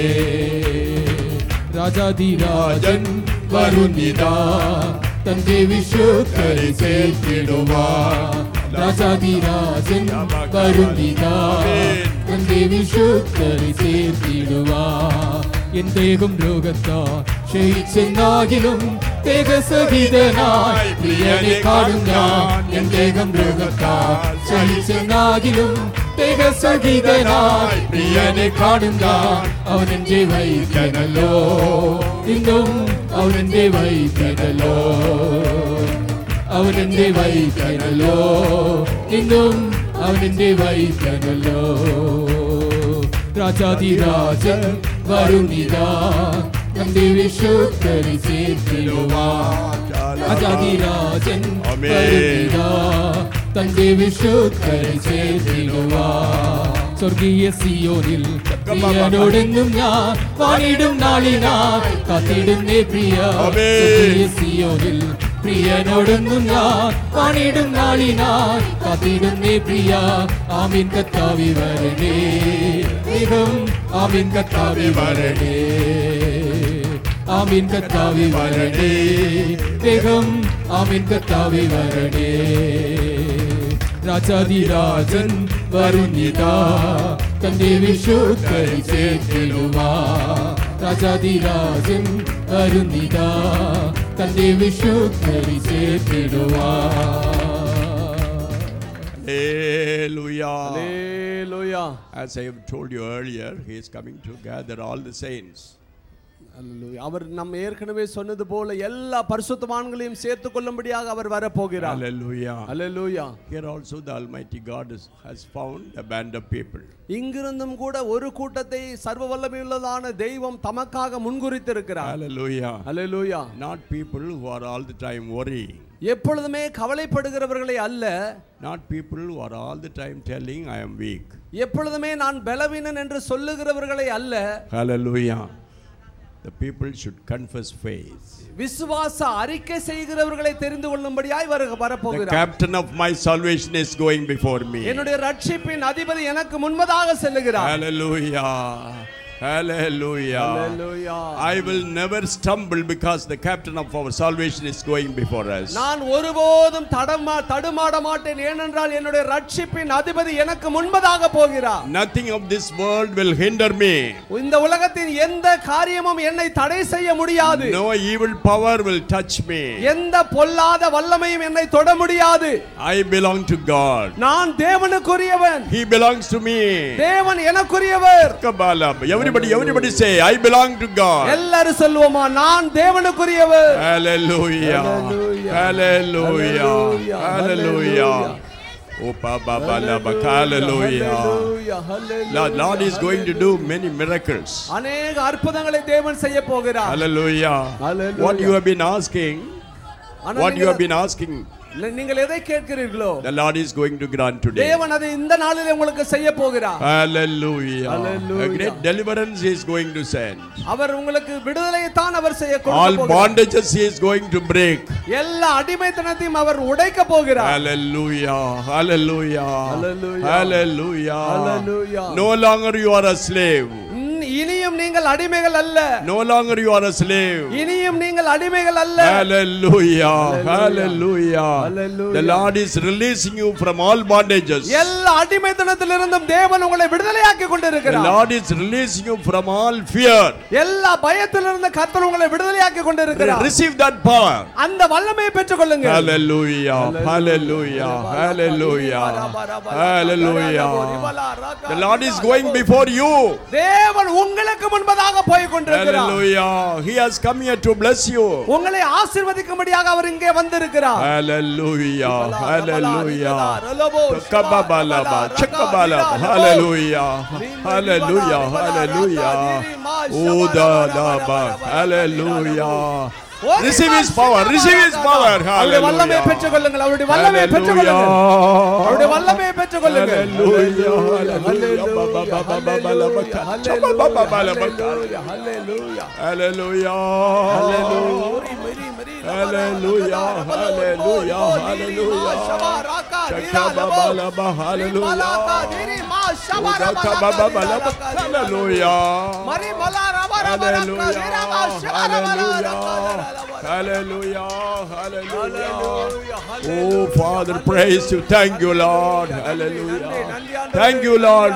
രാജാധിരാജൻ വരുന്നിതാ തന്റെ വിശുദ്ധരെ ചേർത്തിടുവാൻ രാജാധിരാജൻ വരുന്നിതാ തന്റെ വിശുദ്ധരെ ചേർത്തിടുവാൻ എൻ ദേഹം രോഗത്താ ക്ഷയിച്ചെന്നാകിലും ദേഹസഹിതനായി പ്രിയനെ കാണും ഞാൻ എൻ ദേഹം രോഗത്താ ക്ഷയിച്ചെന്നാകിലും ദേഹസഹിതനായി പ്രിയനെ കാണും ഞാൻ അവനെന്റെ വൈദ്യനല്ലോ ഇന്നും അവനെന്റെ വൈദ്യനല്ലോ അവനെന്റെ വൈദ്യനല്ലോ ഇന്നും അവനെന്റെ വൈദ്യനല്ലോ രാജാധിരാജൻ വരുന്നിതാ തന്റെ വിശുദ്ധരെ ചേർത്തിടുവാൻ രാജാധിരാജൻ വരുന്നിതാ തന്റെ വിശുദ്ധരെ ചേർത്തിടുവാൻ സ്വർഗീയ സിയോനിൽ പ്രിയനോടെന്നും ഞാൻ വാണിടും നാളിനായി കാത്തിടുന്നേ പ്രിയ സ്വർഗീയ സിയോനിൽ പ്രിയനോടൊന്നും ഞാൻ പണിടും നാളിനാൾ കാത്തിടുന്നേ പ്രിയ ആമീൻ കർത്താവേ വരണേ വേഗം ആമീൻ കർത്താവേ വരണേ ആമീൻ കർത്താവേ വരണേ വേഗം ആമീൻ കർത്താവേ വരണേ രാജാധിരാജൻ വരുന്നിതാ തന്റെ വിശുദ്ധരിൽ ചേർത്തിടുവാൻ രാജാധിരാജൻ വരുന്നിതാ തന്റെ വിശുദ്ധരിൽ ചേർത്തിടുവാൻ. Hallelujah. Hallelujah. As I have told you earlier, he is coming to gather all the saints. Hallelujah. அவர் நம்ம ஏற்கனவே சொன்னது போல எல்லா பரிசுத்தவான்களையும் சேர்த்துக் கொள்ளும்படியாக அவர் வரப்போகிறார். Hallelujah. Hallelujah. Here also the Almighty God has found a band of people. இங்கிருந்தும் கூட ஒரு கூட்டத்தை சர்வ வல்லமையுள்ளதான தெய்வம் தமக்காக முன்குறித்திருக்கிறார். Hallelujah. Hallelujah. Not people who are all the time worrying. எப்பொழுதுமே கவலைப்படுகிறவர்களை அல்ல. Not people who are all the time telling I am weak. எப்பொழுதுமே நான் பலவீனன் என்று சொல்லுகிறவர்களை அல்ல. Hallelujah. The people should confess faith. விசுவாச அறிக்கை செய்கிறவர்களை தெரிந்து கொள்ளும்படியாய் வரப்போகிறார். The captain of my salvation is going before me. என்னுடைய ரட்சிப்பின் அதிபதி எனக்கு முன்பதாக செல்லுகிறார். Hallelujah. Hallelujah. Hallelujah. I will never stumble because the captain of our salvation is going before us. நான் ஒருபோதும் தடுமாட மாட்டேன் ஏனென்றால் என்னுடைய ரட்சிப்பின் அதிபதி எனக்கு முன்பதாக போகிறார். Nothing of this world will hinder me. இந்த உலகத்தின் எந்த காரியமும் என்னை தடை செய்ய முடியாது. No evil power will touch me. எந்த பொல்லாத வல்லமையும் என்னை தொட முடியாது. I belong to God. நான் தேவனுக்குரியவன். He belongs to me. தேவன் எனக்குரியவர். Everybody say I belong to God. எல்லாரும் சொல்லுவோமா நான் தேவனுக்குரியவர். Hallelujah. Hallelujah. Hallelujah. Lord is going to do many miracles. அநேக அற்புதங்களை தேவன் செய்ய போகிறார். Hallelujah. What you have been asking, what you have been asking, நீங்கள் எதை கேட்கிறீர்களோ the Lord is going to grant today. தேவன் அதை இந்த நாளிலே உங்களுக்கு செய்ய போகிறார். Hallelujah. Hallelujah. A great deliverance he is going to send. அவர் உங்களுக்கு விடுதலையை தான் அவர் செய்ய கொடுக்க All போகிறார். bondages he is going to break. எல்லா அடிமைத்தனத்தையும் அவர் உடைக்க போகிறார். Hallelujah. Hallelujah. Hallelujah. Hallelujah. Hallelujah. No longer you are a slave. இனியும் நீங்கள் அடிமைகள் அல்ல. No longer you are a slave. இனியும் நீங்கள் அடிமைகள் அல்ல. Hallelujah. Hallelujah. Hallelujah. The Lord is releasing you from all bondages. எல்லா அடிமைத்தனத்திலிருந்தும் தேவன் உங்களை விடுதலையாக்கி கொண்டிருக்கிறார். The Lord is releasing you from all fear. எல்லா பயத்திலிருந்து கர்த்தர் உங்களை விடுதலையாக்கி கொண்டிருக்கிறார். Receive that power. அந்த வல்லமையை பெற்றுக்கொள்ளுங்கள். Hallelujah. Hallelujah. Hallelujah. Hallelujah. The Lord is going before you. தேவன் உங்களுக்கு முன்பதாக போய் கொண்டிருக்கிறார். Hallelujah. He has come here to bless you. உங்களை ஆசீர்வதிக்கும்படியாக அவர் இங்கே வந்திருக்கிறார். Hallelujah. Hallelujah. Chakabalaba. Chakabalaba. Hallelujah. Hallelujah. Hallelujah. Udadaba. Hallelujah. Receive his power. Receive his power. அவருடைய வல்லமையை பெற்றுக்கொள்ளுங்கள். அவருடைய வல்லமையை பெற்றுக்கொள்ளுங்கள். அவருடைய வல்லமையை பெற்றுக்கொள்ளுங்கள். Hallelujah. Hallelujah. Hallelujah. Hallelujah. Hallelujah. Hallelujah. Hallelujah. Chakabalaba. Hallelujah. Hallelujah. Hallelujah. Oh, Father, praise you. Thank you, Lord. Hallelujah. Thank you, Lord.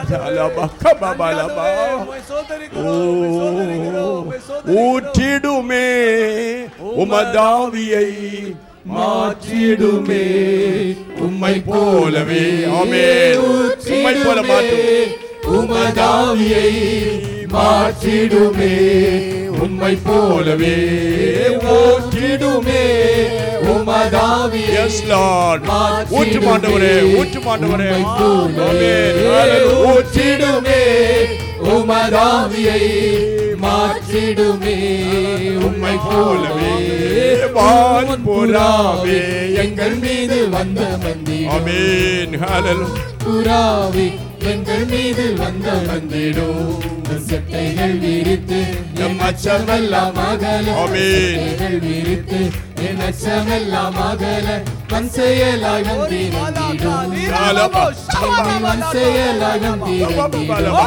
ஊற்றிடுமே உமதாவியை மாற்றிடுமே உம்மை போலவே. ஆமென். உம்மை போல மாற்றும் உமதாவியை மாற்றிடுமே உம்மை போலவே ஊற்றிடுமே உமதாவியை. Yes, Lord. ஊற்றும் ஆண்டவரே, ஊற்றும் ஆண்டவரே. ஆமென். ஊற்றிடுமே உமதாவியை மாற்றிடுமே உம்மை போலவே. வான் புறாவே எங்கள் மீது வந்த மந்திடும். ஆமென். ஹalleluya. புறாவே எங்கள் மீது வந்த மந்திடும். சட்டைகள் விரித்து எம் அச்சமெல்லாம் அகலும். ஆமென். சட்டைகள் விரித்து என் அச்சமெல்லாம் அகல வன் செயலாய் வந்திறங்கிடும் வன் செயலாய் வந்திறங்கிடும்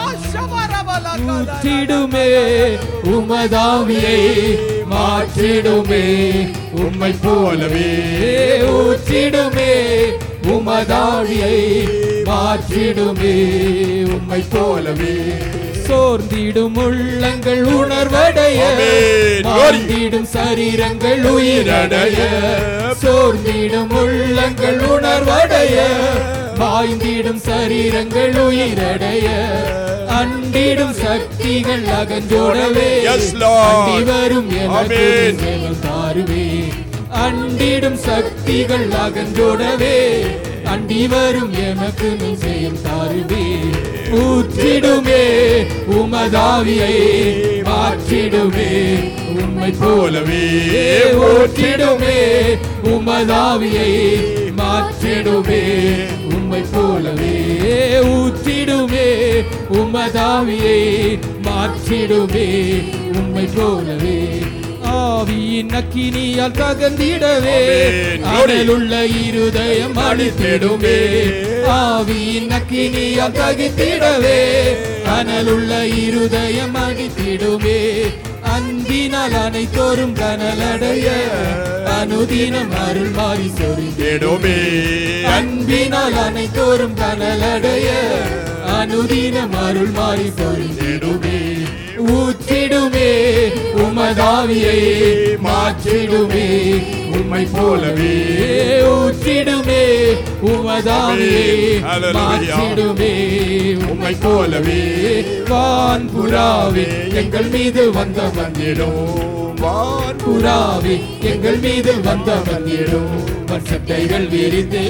ஊற்றிடுமே உமதாவியை மாற்றிடுமே உம்மை போலவே ஊற்றிடுமே உமதாவியை மாற்றிடுமே உம்மை போலவே சோர்ந்திடும் உள்ளங்கள் உணர்வடைய வாழ்ந்திடும் சரீரங்கள் உயிரடைய சோர்ந்திடும் உள்ளங்கள் உணர்வடைய வாழ்ந்திடும் சரீரங்கள் உயிரடைய அண்டிடும் சக்திகள் அகன்றோடவே அண்டி வரும் எனக்கு தாருவே அண்டிடும் சக்திகள் அகன்றோடவே அண்டி வரும் எமக்கு நிச்சயம் தாருவே ஊற்றிடுமே உமதாவியை மாற்றிடுமே உம்மை போலவே ஊற்றிடுமே உமதாவியை மாற்றிடுமே உம்மை போலவே ஊற்றிடுமே உமதாவியை மாற்றிடுமே உம்மை போலவே ஆவியின் அக்கினியால் தகர்ந்திடவே அனலுள்ள இருதயம் அழித்திடுமே ஆவியின் அக்கினியால் தகித்திடவே அனலுள்ள இருதயம் அழித்திடுமே அன்பினால் அனைத்தோறும் கனலடைய அனுதினம் அருள் மாறி சொரிந்திடுமே அன்பினால் அனைத்தோறும் கனலடைய அனுதினம் அருள் மாறி சொரிந்திடுமே ஊற்றிடுமே உமதாவியை மாற்றிடுமே உம்மை போலவே ஊற்றிடுமே உமதாவியை மாற்றிடுமே உம்மை போலவே வான்புறாவே எங்கள் மீது வந்த வந்திடும் வான்புறாவே எங்கள் மீது வந்த வந்திடும் வசத்தைகள் விரித்து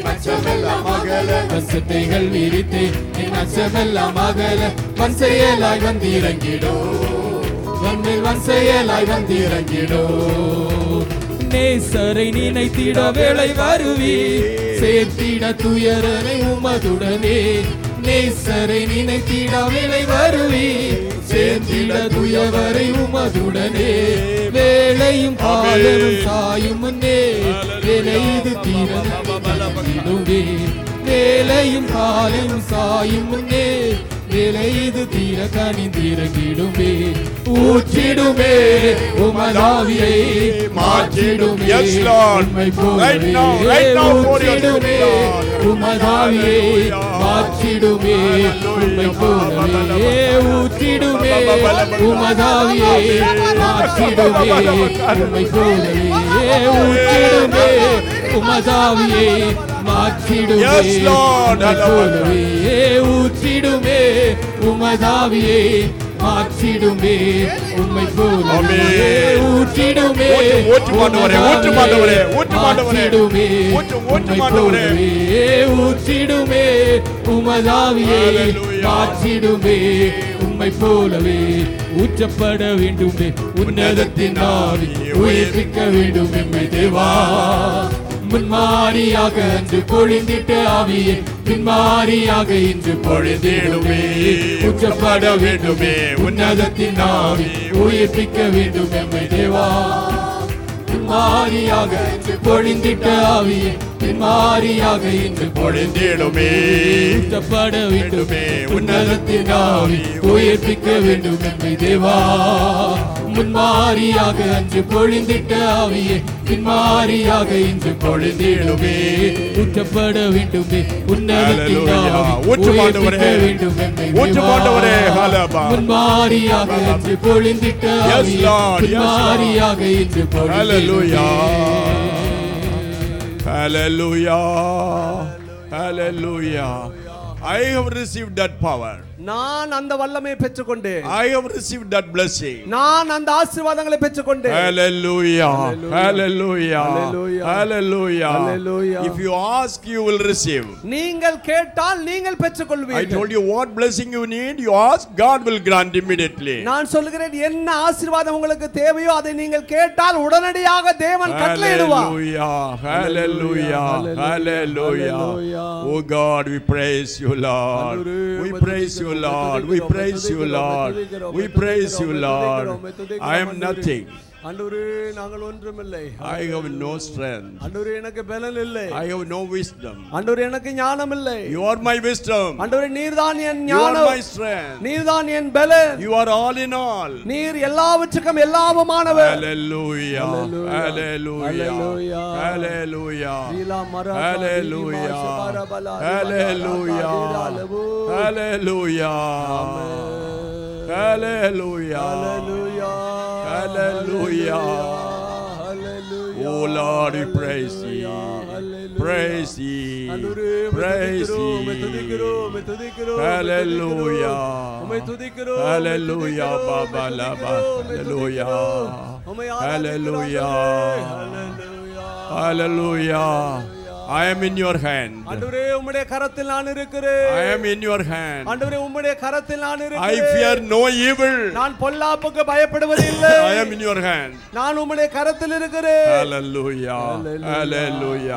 வசத்தைகள் விரித்து என் அச்சமெல்லாம் அகல வன் செயலாய் வந்திறங்கிடும் வன் செயலாய் வந்திறங்கிடும் நேசரை நினைத்திட வேளை வருவி சேர்த்திட துயரனை உமதுடனே நேசரை நினைத்திட வேளை வருவி சேர்த்திட துயவரை உமதுடனே வேளையும் காலமும் சாயும் முன்னே வேலை இது தீரவே வேலையும் காலமும் சாயும் முன்னே வேலை இது தீர கனிந்திறங்கிடுமே ஊற்றிடுமே உமதாவியை மாற்றிடுமே உம்மை போலவே ஊற்றிடுமே உமதாவியை மாற்றிடுமே உம்மை போலவே ஊற்றிடுமே உமதாவியை மாற்றிடுமே உம்மை போலவே ஊற்றிடுமே உமதாவியை மாற்றிடுமே உம்மை போலவே ஊற்றிடுமே உமதாவியை மாற்றிடுமே உம்மை போலவே ஊற்றிடுமே மாற்றிடுமே உம்மை போலவே ஊற்றிடுமே உமதாவியை மாற்றிடுமே உம்மை போலவே ஊற்றப்பட வேண்டுமே உன்னதத்தின் ஆவி உயிர்ப்பிக்க வேண்டும் எம்மை தேவா முன்மாரியாக அன்று பொழிந்திட்ட ஆவியை பின்மாரியாக இன்று பொழிந்திடுமே ஊற்றப்பட வேண்டுமே உன்னதத்தின் ஆவி உயிர்ப்பிக்க வேண்டும் எம்மை தேவா பின்மாரியாக இன்று பொழிந்திட்ட ஆவியை பின்மாரியாக இன்று பொழிந்திடுமே ஊற்றப்பட வேண்டுமே உன்னதத்தின் ஆவி உயிர்ப்பிக்க வேண்டும் எம்மை தேவா முன்மாரியாக அன்று பொழிந்திட்ட ஆவியை பின்மாரியாக இன்று பொழிந்திடுமே ஊற்றப்பட வேண்டுமே உன்னதத்தின் ஆவி உயிர்ப்பிக்க வேண்டும் எம்மை தேவா முன்மாரியாக அன்று பொழிந்திட்ட ஆவியை பின்மாரியாக இன்று பொழிந்திடுமே Hallelujah. Hallelujah. I have received that power. நான் அந்த வல்லமையை பெற்றுக்கொண்டேன். I have received that blessing. நான் அந்த ஆசீர்வாதங்களை பெற்றுக்கொண்டேன். Hallelujah. Hallelujah. Hallelujah. Hallelujah. If you ask, you will receive. நீங்கள் கேட்டால் நீங்கள் பெற்றுக்கொள்வீர்கள். I told you what blessing you need, you ask, God will grant immediately. நான் சொல்கிறேன் என்ன ஆசீர்வாதம் உங்களுக்கு தேவையோ அதை நீங்கள் கேட்டால் உடனடியாக தேவன் கட்டளையிடுவார். Hallelujah. Hallelujah. Oh God, we praise you, Lord. We praise you, Lord. We praise you, Lord. We praise you, Lord. I am nothing. ஆண்டவரே நாங்கள் ஒன்றுமில்லை. I have no strength. ஆண்டவரே எனக்கு பலன் இல்லை. I have no wisdom. ஆண்டவரே எனக்கு ஞானம் இல்லை. You are my wisdom. ஆண்டவரே நீர்தான் என் You are ஞானம். my strength. நீர்தான் என் பலன். You are all in all. நீர் எல்லாவற்றுக்கும் எல்லாவுமானவர். Hallelujah. Hallelujah. Hallelujah. Hallelujah. Hallelujah. Hallelujah. Hallelujah. Hallelujah. Oh Lord, we praise Thee. Praise Thee. Praise Thee. Hallelujah. Hallelujah. Baba Laba. Hallelujah. Hallelujah. Hallelujah. I am in your hand. ஆண்டவரே உம்முடைய கரத்தில் நான் இருக்கிறேன். I am in your hand. ஆண்டவரே உம்முடைய கரத்தில் நான் இருக்கிறேன். I fear no evil. நான் பொல்லாப்புக்கு பயப்படுவதில்லை. I am in your hand. நான் உம்முடைய கரத்தில் இருக்கிறேன். Hallelujah. Hallelujah.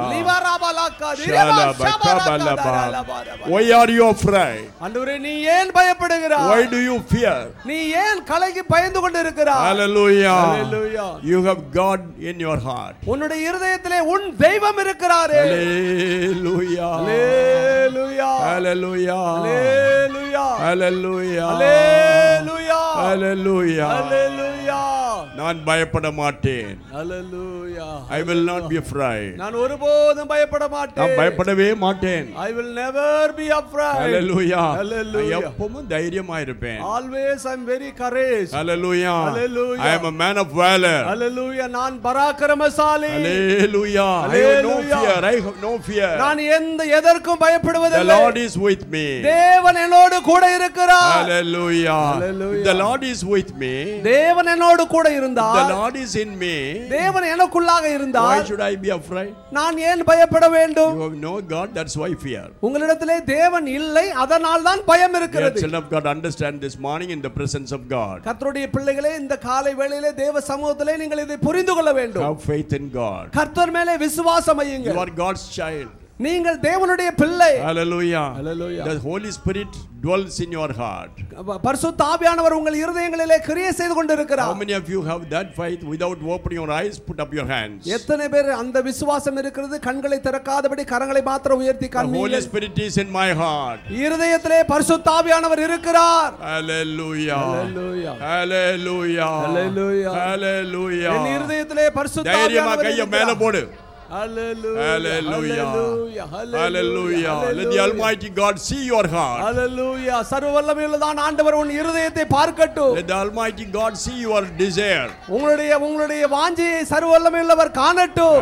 Why are you afraid? ஆண்டவரே நீ ஏன் பயப்படுகிறாய்? Why do you fear? நீ ஏன் கலங்கி பயந்து கொண்டிருக்கிறாய்? Hallelujah. Hallelujah. You have God in your heart. உன்னுடைய இருதயத்திலே உன் தெய்வம் இருக்கிறாரே. Hallelujah. Hallelujah. Hallelujah. Hallelujah. Hallelujah. Hallelujah. Hallelujah. Hallelujah. நான் பயப்பட மாட்டேன். Hallelujah. I will not be afraid. நான் ஒருபோதும் பயப்பட மாட்டேன். நான் பயப்படவே மாட்டேன். I will never be afraid. Hallelujah. Hallelujah. எப்பவும் தைரியமா இருப்பேன். Always I am very courageous. Hallelujah. Hallelujah. I am a man of valor. Hallelujah. நான் பராக்கிரமசாலி. Hallelujah. I have no fear. I have no fear. நான் எதற்கும் பயப்படுவதில்லை. The Lord is with me. தேவன் என்னோடு கூட இருக்கிறார். Hallelujah. Hallelujah. The Lord is with me. தேவன் என்னோடு கூட இருந்தார். The Lord is in me. தேவன் எனக்குள்ளாக இருந்தார். Why should I be afraid? நான் ஏன் பயப்பட வேண்டும்? You have no God, that's why fear. உங்களிடத்திலே தேவன் இல்லை, அதனால் தான் பயம் இருக்கிறது. Children of God, understand this morning in the presence of God. கர்த்தருடைய பிள்ளைகளே, இந்த காலை வேளையிலே தேவ சமூகத்திலே நீங்கள் இதை புரிந்து கொள்ள வேண்டும். Have faith in God. கர்த்தர் மேலே விசுவாசம் வையுங்கள். You are God's child. நீங்கள் தேவனுடைய பிள்ளை. Hallelujah. Hallelujah. The Holy Spirit dwells in your heart. பரிசுத்த ஆவியானவர் உங்கள் இருதயங்களிலே கிரியை செய்து கொண்டிருக்கிறார். How many of you have that faith without opening your eyes? Put up your hands. எத்தனை பேர் அந்த விசுவாசம் இருக்கிறது? கண்களை திறக்காதபடி கரங்களை மாத்திரம் உயர்த்தி காண்பீர்கள். The Holy Spirit is in my heart. இருதயத்திலே பரிசுத்த ஆவியானவர் இருக்கிறார். Hallelujah. Hallelujah. Hallelujah. Hallelujah. Hallelujah. என் இருதயத்திலே பரிசுத்த தைரியமா ஆவியானவர் கையை மேலே போடு. Hallelujah. Hallelujah. Hallelujah. Hallelujah. Let the Almighty God see your heart. Hallelujah. சர்வ வல்லமையுள்ளதான ஆண்டவர் உன் இருதயத்தை பார்க்கட்டும். Let the Almighty God see your desire. உங்களுடைய வாஞ்சையை சர்வ வல்லமையுள்ளவர் காணட்டும்.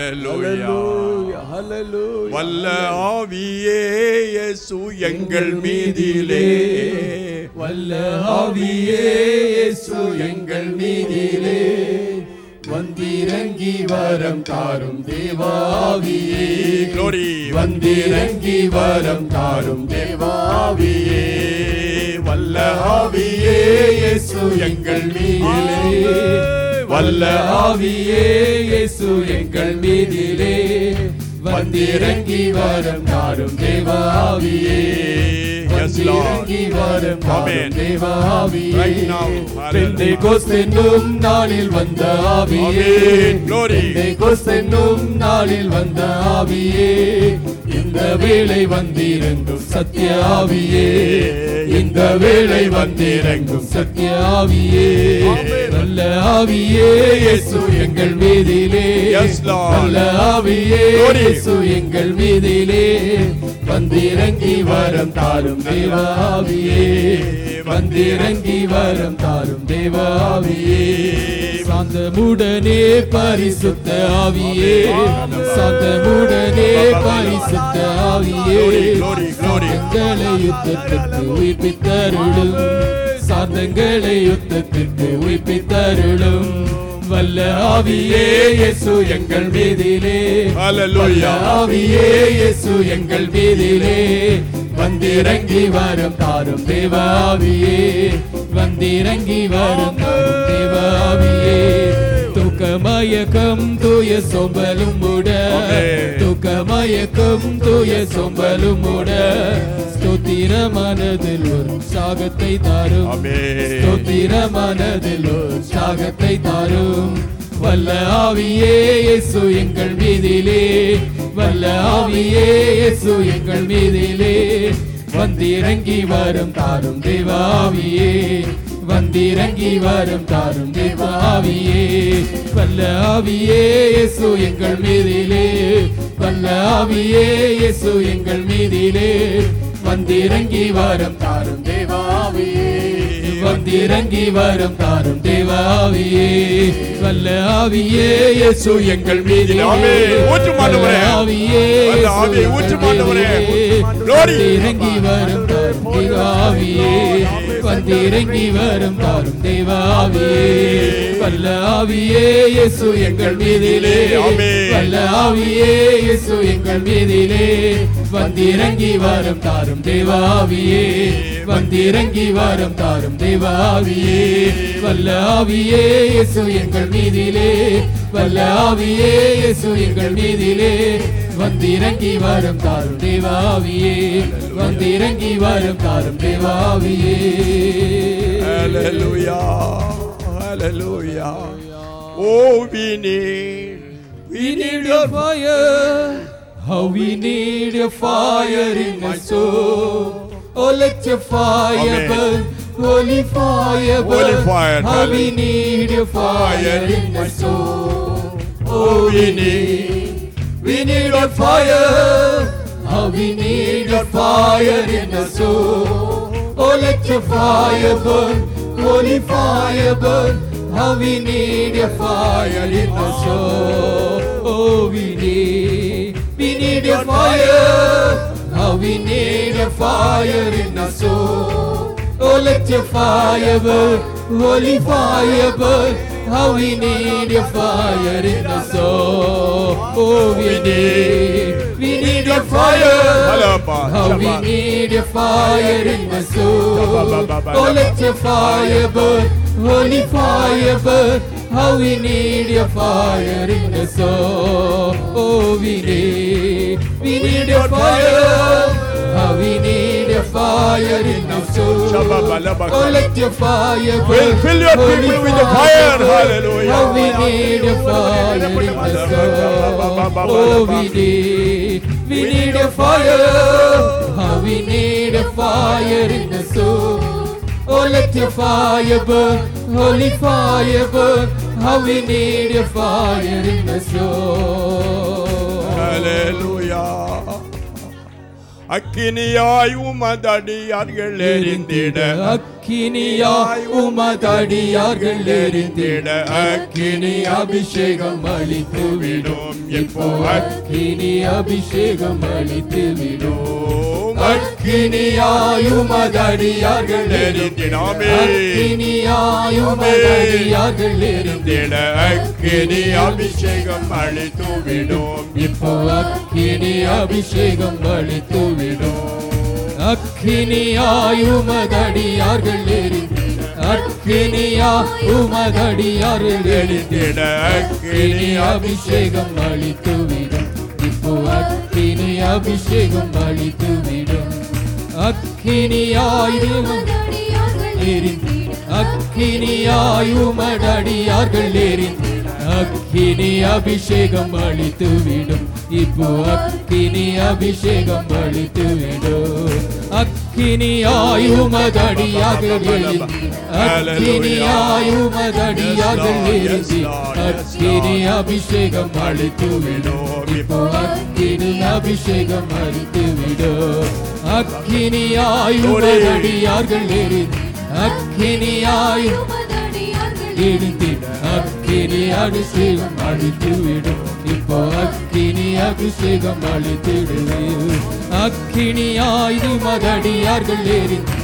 Hallelujah. Hallelujah. வல்ல ஆவியே இயேசு எங்கள் மீதிலே. வல்ல ஆவியே இயேசு எங்கள் மீதிலே வந்திறங்கி வரம் தாரும் தேவாவியே. Glory. வந்திறங்கி வரம் தாரும் தேவாவியே. வல்ல ஆவியே இயேசு எங்கள் மீதிலே. வல்ல ஆவியே இயேசு எங்கள் மீதிலே வந்திறங்கி வரம் தாரும் தேவாவியே. Yes, Lord. Amen. Right now. பெந்தேகோஸ்தென்னும் நாளில் வந்த ஆவியே. Glory. பெந்தேகோஸ்தென்னும் நாளில் வந்த ஆவியே. இந்த வேளை வந்திறங்கும் சத்திய ஆவியே. இந்த வேளை வந்திறங்கும் சத்திய ஆவியே. நல்ல ஆவியே இயேசு எங்கள் மீதிலே. Yes, Lord. நல்ல ஆவியே இயேசு எங்கள் மீதிலே வந்திறங்கி வரம் தாரும் தேவாவியே. வந்திறங்கி வரம் தாரும் தேவாவியே. சாந்தமுடனே பரிசுத்த ஆவியே. சாந்தமுடனே பரிசுத்த ஆவியே. சாந்தங்களை யுத்தத்திற்கு உயிர்ப்பித்தருளும். சாந்தங்களை யுத்தத்திற்கு உயிர்ப்பித்தருளும். வல்ல ஆவியே இயேசு எங்கள் மீதிலே. Hallelujah. ஆவியே இயேசு எங்கள் மீதிலே வந்திறங்கி வரம் தாரும் தேவாவியே. வந்திறங்கி வரம் தாரும் தேவாவியே. தூக்க துக்கமயக்கம் தூய சொம்பலும் மூட துக்கமயக்கம் தூய சொம்பலும் மூட ஸ்தோத்திர மனதில் உற்சாகத்தை தாரும் ஸ்தோத்திர மனதில் உற்சாகத்தை தாரும் வல்ல ஆவியே இயேசு எங்கள் மீதிலே வல்ல ஆவியே இயேசு எங்கள் மீதிலே வந்திறங்கி வரும் தாரும் தேவ ஆவியே வந்திறங்கி வரும் தாரும் தேவ ஆவியே வல்ல ஆவியே இயேசு எங்கள் மீதிலே வல்ல ஆவியே இயேசு எங்கள் மீதிலே வந்திறங்கி வரும் தாரும் தேவ ஆவியே வந்திறங்கி வரும் தாரும் தேவ ஆவியே வல்ல ஆவியே இயேசு எங்கள் மீதிலே ஆவியே வந்திறங்கி வரும் தாரும் தேவ ஆவியே வந்திறங்கி வரும் தாரும் தேவ ஆவியே வல்ல ஆவியே இயேசு எங்கள் மீதிலே வல்ல ஆவியே இயேசு எங்கள் மீதிலே வந்திறங்கி வரும் தாரும் தேவ ஆவியே வந்திறங்கி வரும் தாரும் தேவ ஆவியே வல்ல ஆவியே இயேசு எங்கள் மீதிலே வல்ல ஆவியே இயேசு எங்கள் மீதிலே வந்திறங்கி வரும் தாரும் தேவ ஆவியே வந்திறங்கி வரும் தாரும் தேவ ஆவியே. Hallelujah, hallelujah. Oh, we need your fire. How we need your fire in my soul. Oh, let your fire burn, holy fire burn. How we need your fire in my soul. Oh, we need your fire. How we need your fire in our soul. Oh, let your fire burn, holy fire burn. How we need your fire in our soul. Oh, we need your fire. How we need your fire in our soul. Oh, let your fire burn, holy fire burn. How we need your fire in our soul. Oh, we need your fire. How we need your fire in my soul. Oh, let your fire burn, holy fire burn. How we need your fire in the soul. Oh, we need your fire. How we need your fire in our soul. Oh, let your fire burn, fill your people with the fire. Hallelujah. How we need your fire in the soul. Oh, we need your fire. How we need a fire in the soul. Oh, let your fire burn, holy fire burn. How we need your fire in the soul. Hallelujah. அக்கினியாய் உமதடியார்கள் எரிந்திட அக்கினியாய் உமதடியார்கள் எரிந்திட அக்கினி அபிஷேகம் அளித்து விடும் இப்போ அக்கினி அபிஷேகம் அளித்து விடும் அக்கினியாய் உமதடியார்கள் எரிந்திட அக்கினியாய் உமதடியார்கள் எரிந்திட அக்கினி அபிஷேகம் அளித்து விடும் இப்போ அக்கினி அபிஷேகம் அளித்து அக்கினியாய் உமதடியார்கள் எரிந்திட அக்கினியாய் உமதடியார்கள் எரிந்திட அக்கினி அபிஷேகம் அளித்து விடும் இப்போ அக்கினி அபிஷேகம் அளித்து விடும் அக்கினியாய் உமதடியார்கள் எரிந்திட அக்கினியாய் உமதடியார்கள் எரிந்திட அக்கினி அபிஷேகம் அளித்து விடும் இப்போ அக்கினி அபிஷேகம் அளித்து விடும் அக்கினியாய் உமதடியார்கள் எரிந்திட அக்கினியாய் உமதடியார்கள் எரிந்திட அக்கினி அபிஷேகம் அளித்து விடும் இப்போ அக்கினி அபிஷேகம் அளித்து விடும் அக்கினியாய் உமதடியார்கள் எரிந்திட அக்கினியாய் எரிந்திட அக்கினி அபிஷேகம் அளித்து விடும் இப்போ அக்கினி அபிஷேகம் அளித்திடுவேன் அக்கினியாய் உமதடியார்கள் எரிந்திட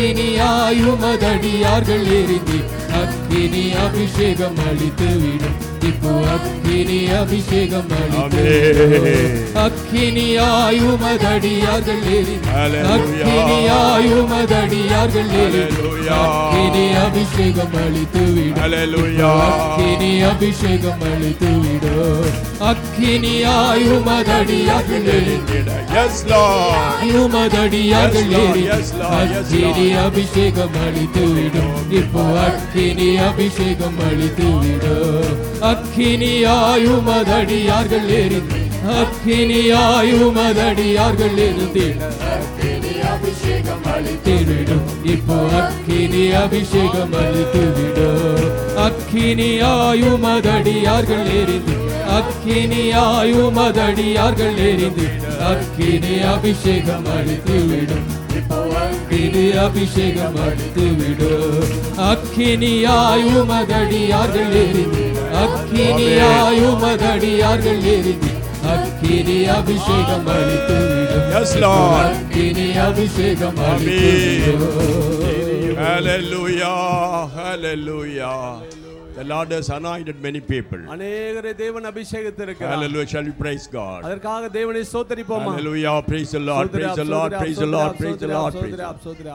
அக்கினியாய் உமதடியார்கள் எரிந்திட அக்கினி அபிஷேகம் அளித்து விடும் இப்போ அக்கினி அபிஷேகம் அளித்து ஆமென். அக்கினியாய் உமதடியார்கள் எரிந்து Hallelujah. அக்கினியாய் உமதடியார்கள் எரிந்து Hallelujah. அக்கினி அபிஷேகம் அளித்து விடும் Hallelujah. அக்கினி அபிஷேகம் அளித்து விடும் அக்கினியாய் உமதடியார்கள் எரிந்து Yes, Lord. உமதடியார்கள் Yes, Lord. எரிந்து Yes, Lord. Yes, அக்கினி Lord. அபிஷேகம் அளித்து விடும் இப்போ அக்கினி அபிஷேகம் அளித்து விடும் அக்கினியாய் உமதடியார்கள் எரிந்து அக்கினியாய் உமதடியார்கள் எரிந்து அக்கினி அபிஷேகம் அளித்து விடும் இப்போ அக்கினி அபிஷேகம் அளித்து விடும் அக்கினியாய் உமதடியார்கள் எரிந்து அக்கினியாய் உமதடியார்கள் எரிந்து அக்கினி அபிஷேகம் அளித்து விடும் அக்கினி அபிஷேகம் அளித்து விடும் அக்கினியாய் உமதடியார்கள் எரிந்து அக்கினியாய் உமதடியார்கள் எரிந்து அக்கினி அபிஷேகம் அளித்து விடும் Yes, Lord. அக்கினி அபிஷேகம் அளித்து விடும் Hallelujah. Hallelujah. The Lord has anointed many people. அநேகரை தேவன் அபிஷேகித்திருக்கிறார். Hallelujah. Shall we praise God? அதற்காக தேவனை ஸ்தோத்திரிப்போமா? Hallelujah. Praise the Lord. Praise the Lord. Praise the Lord. Praise the Lord. Praise the Lord.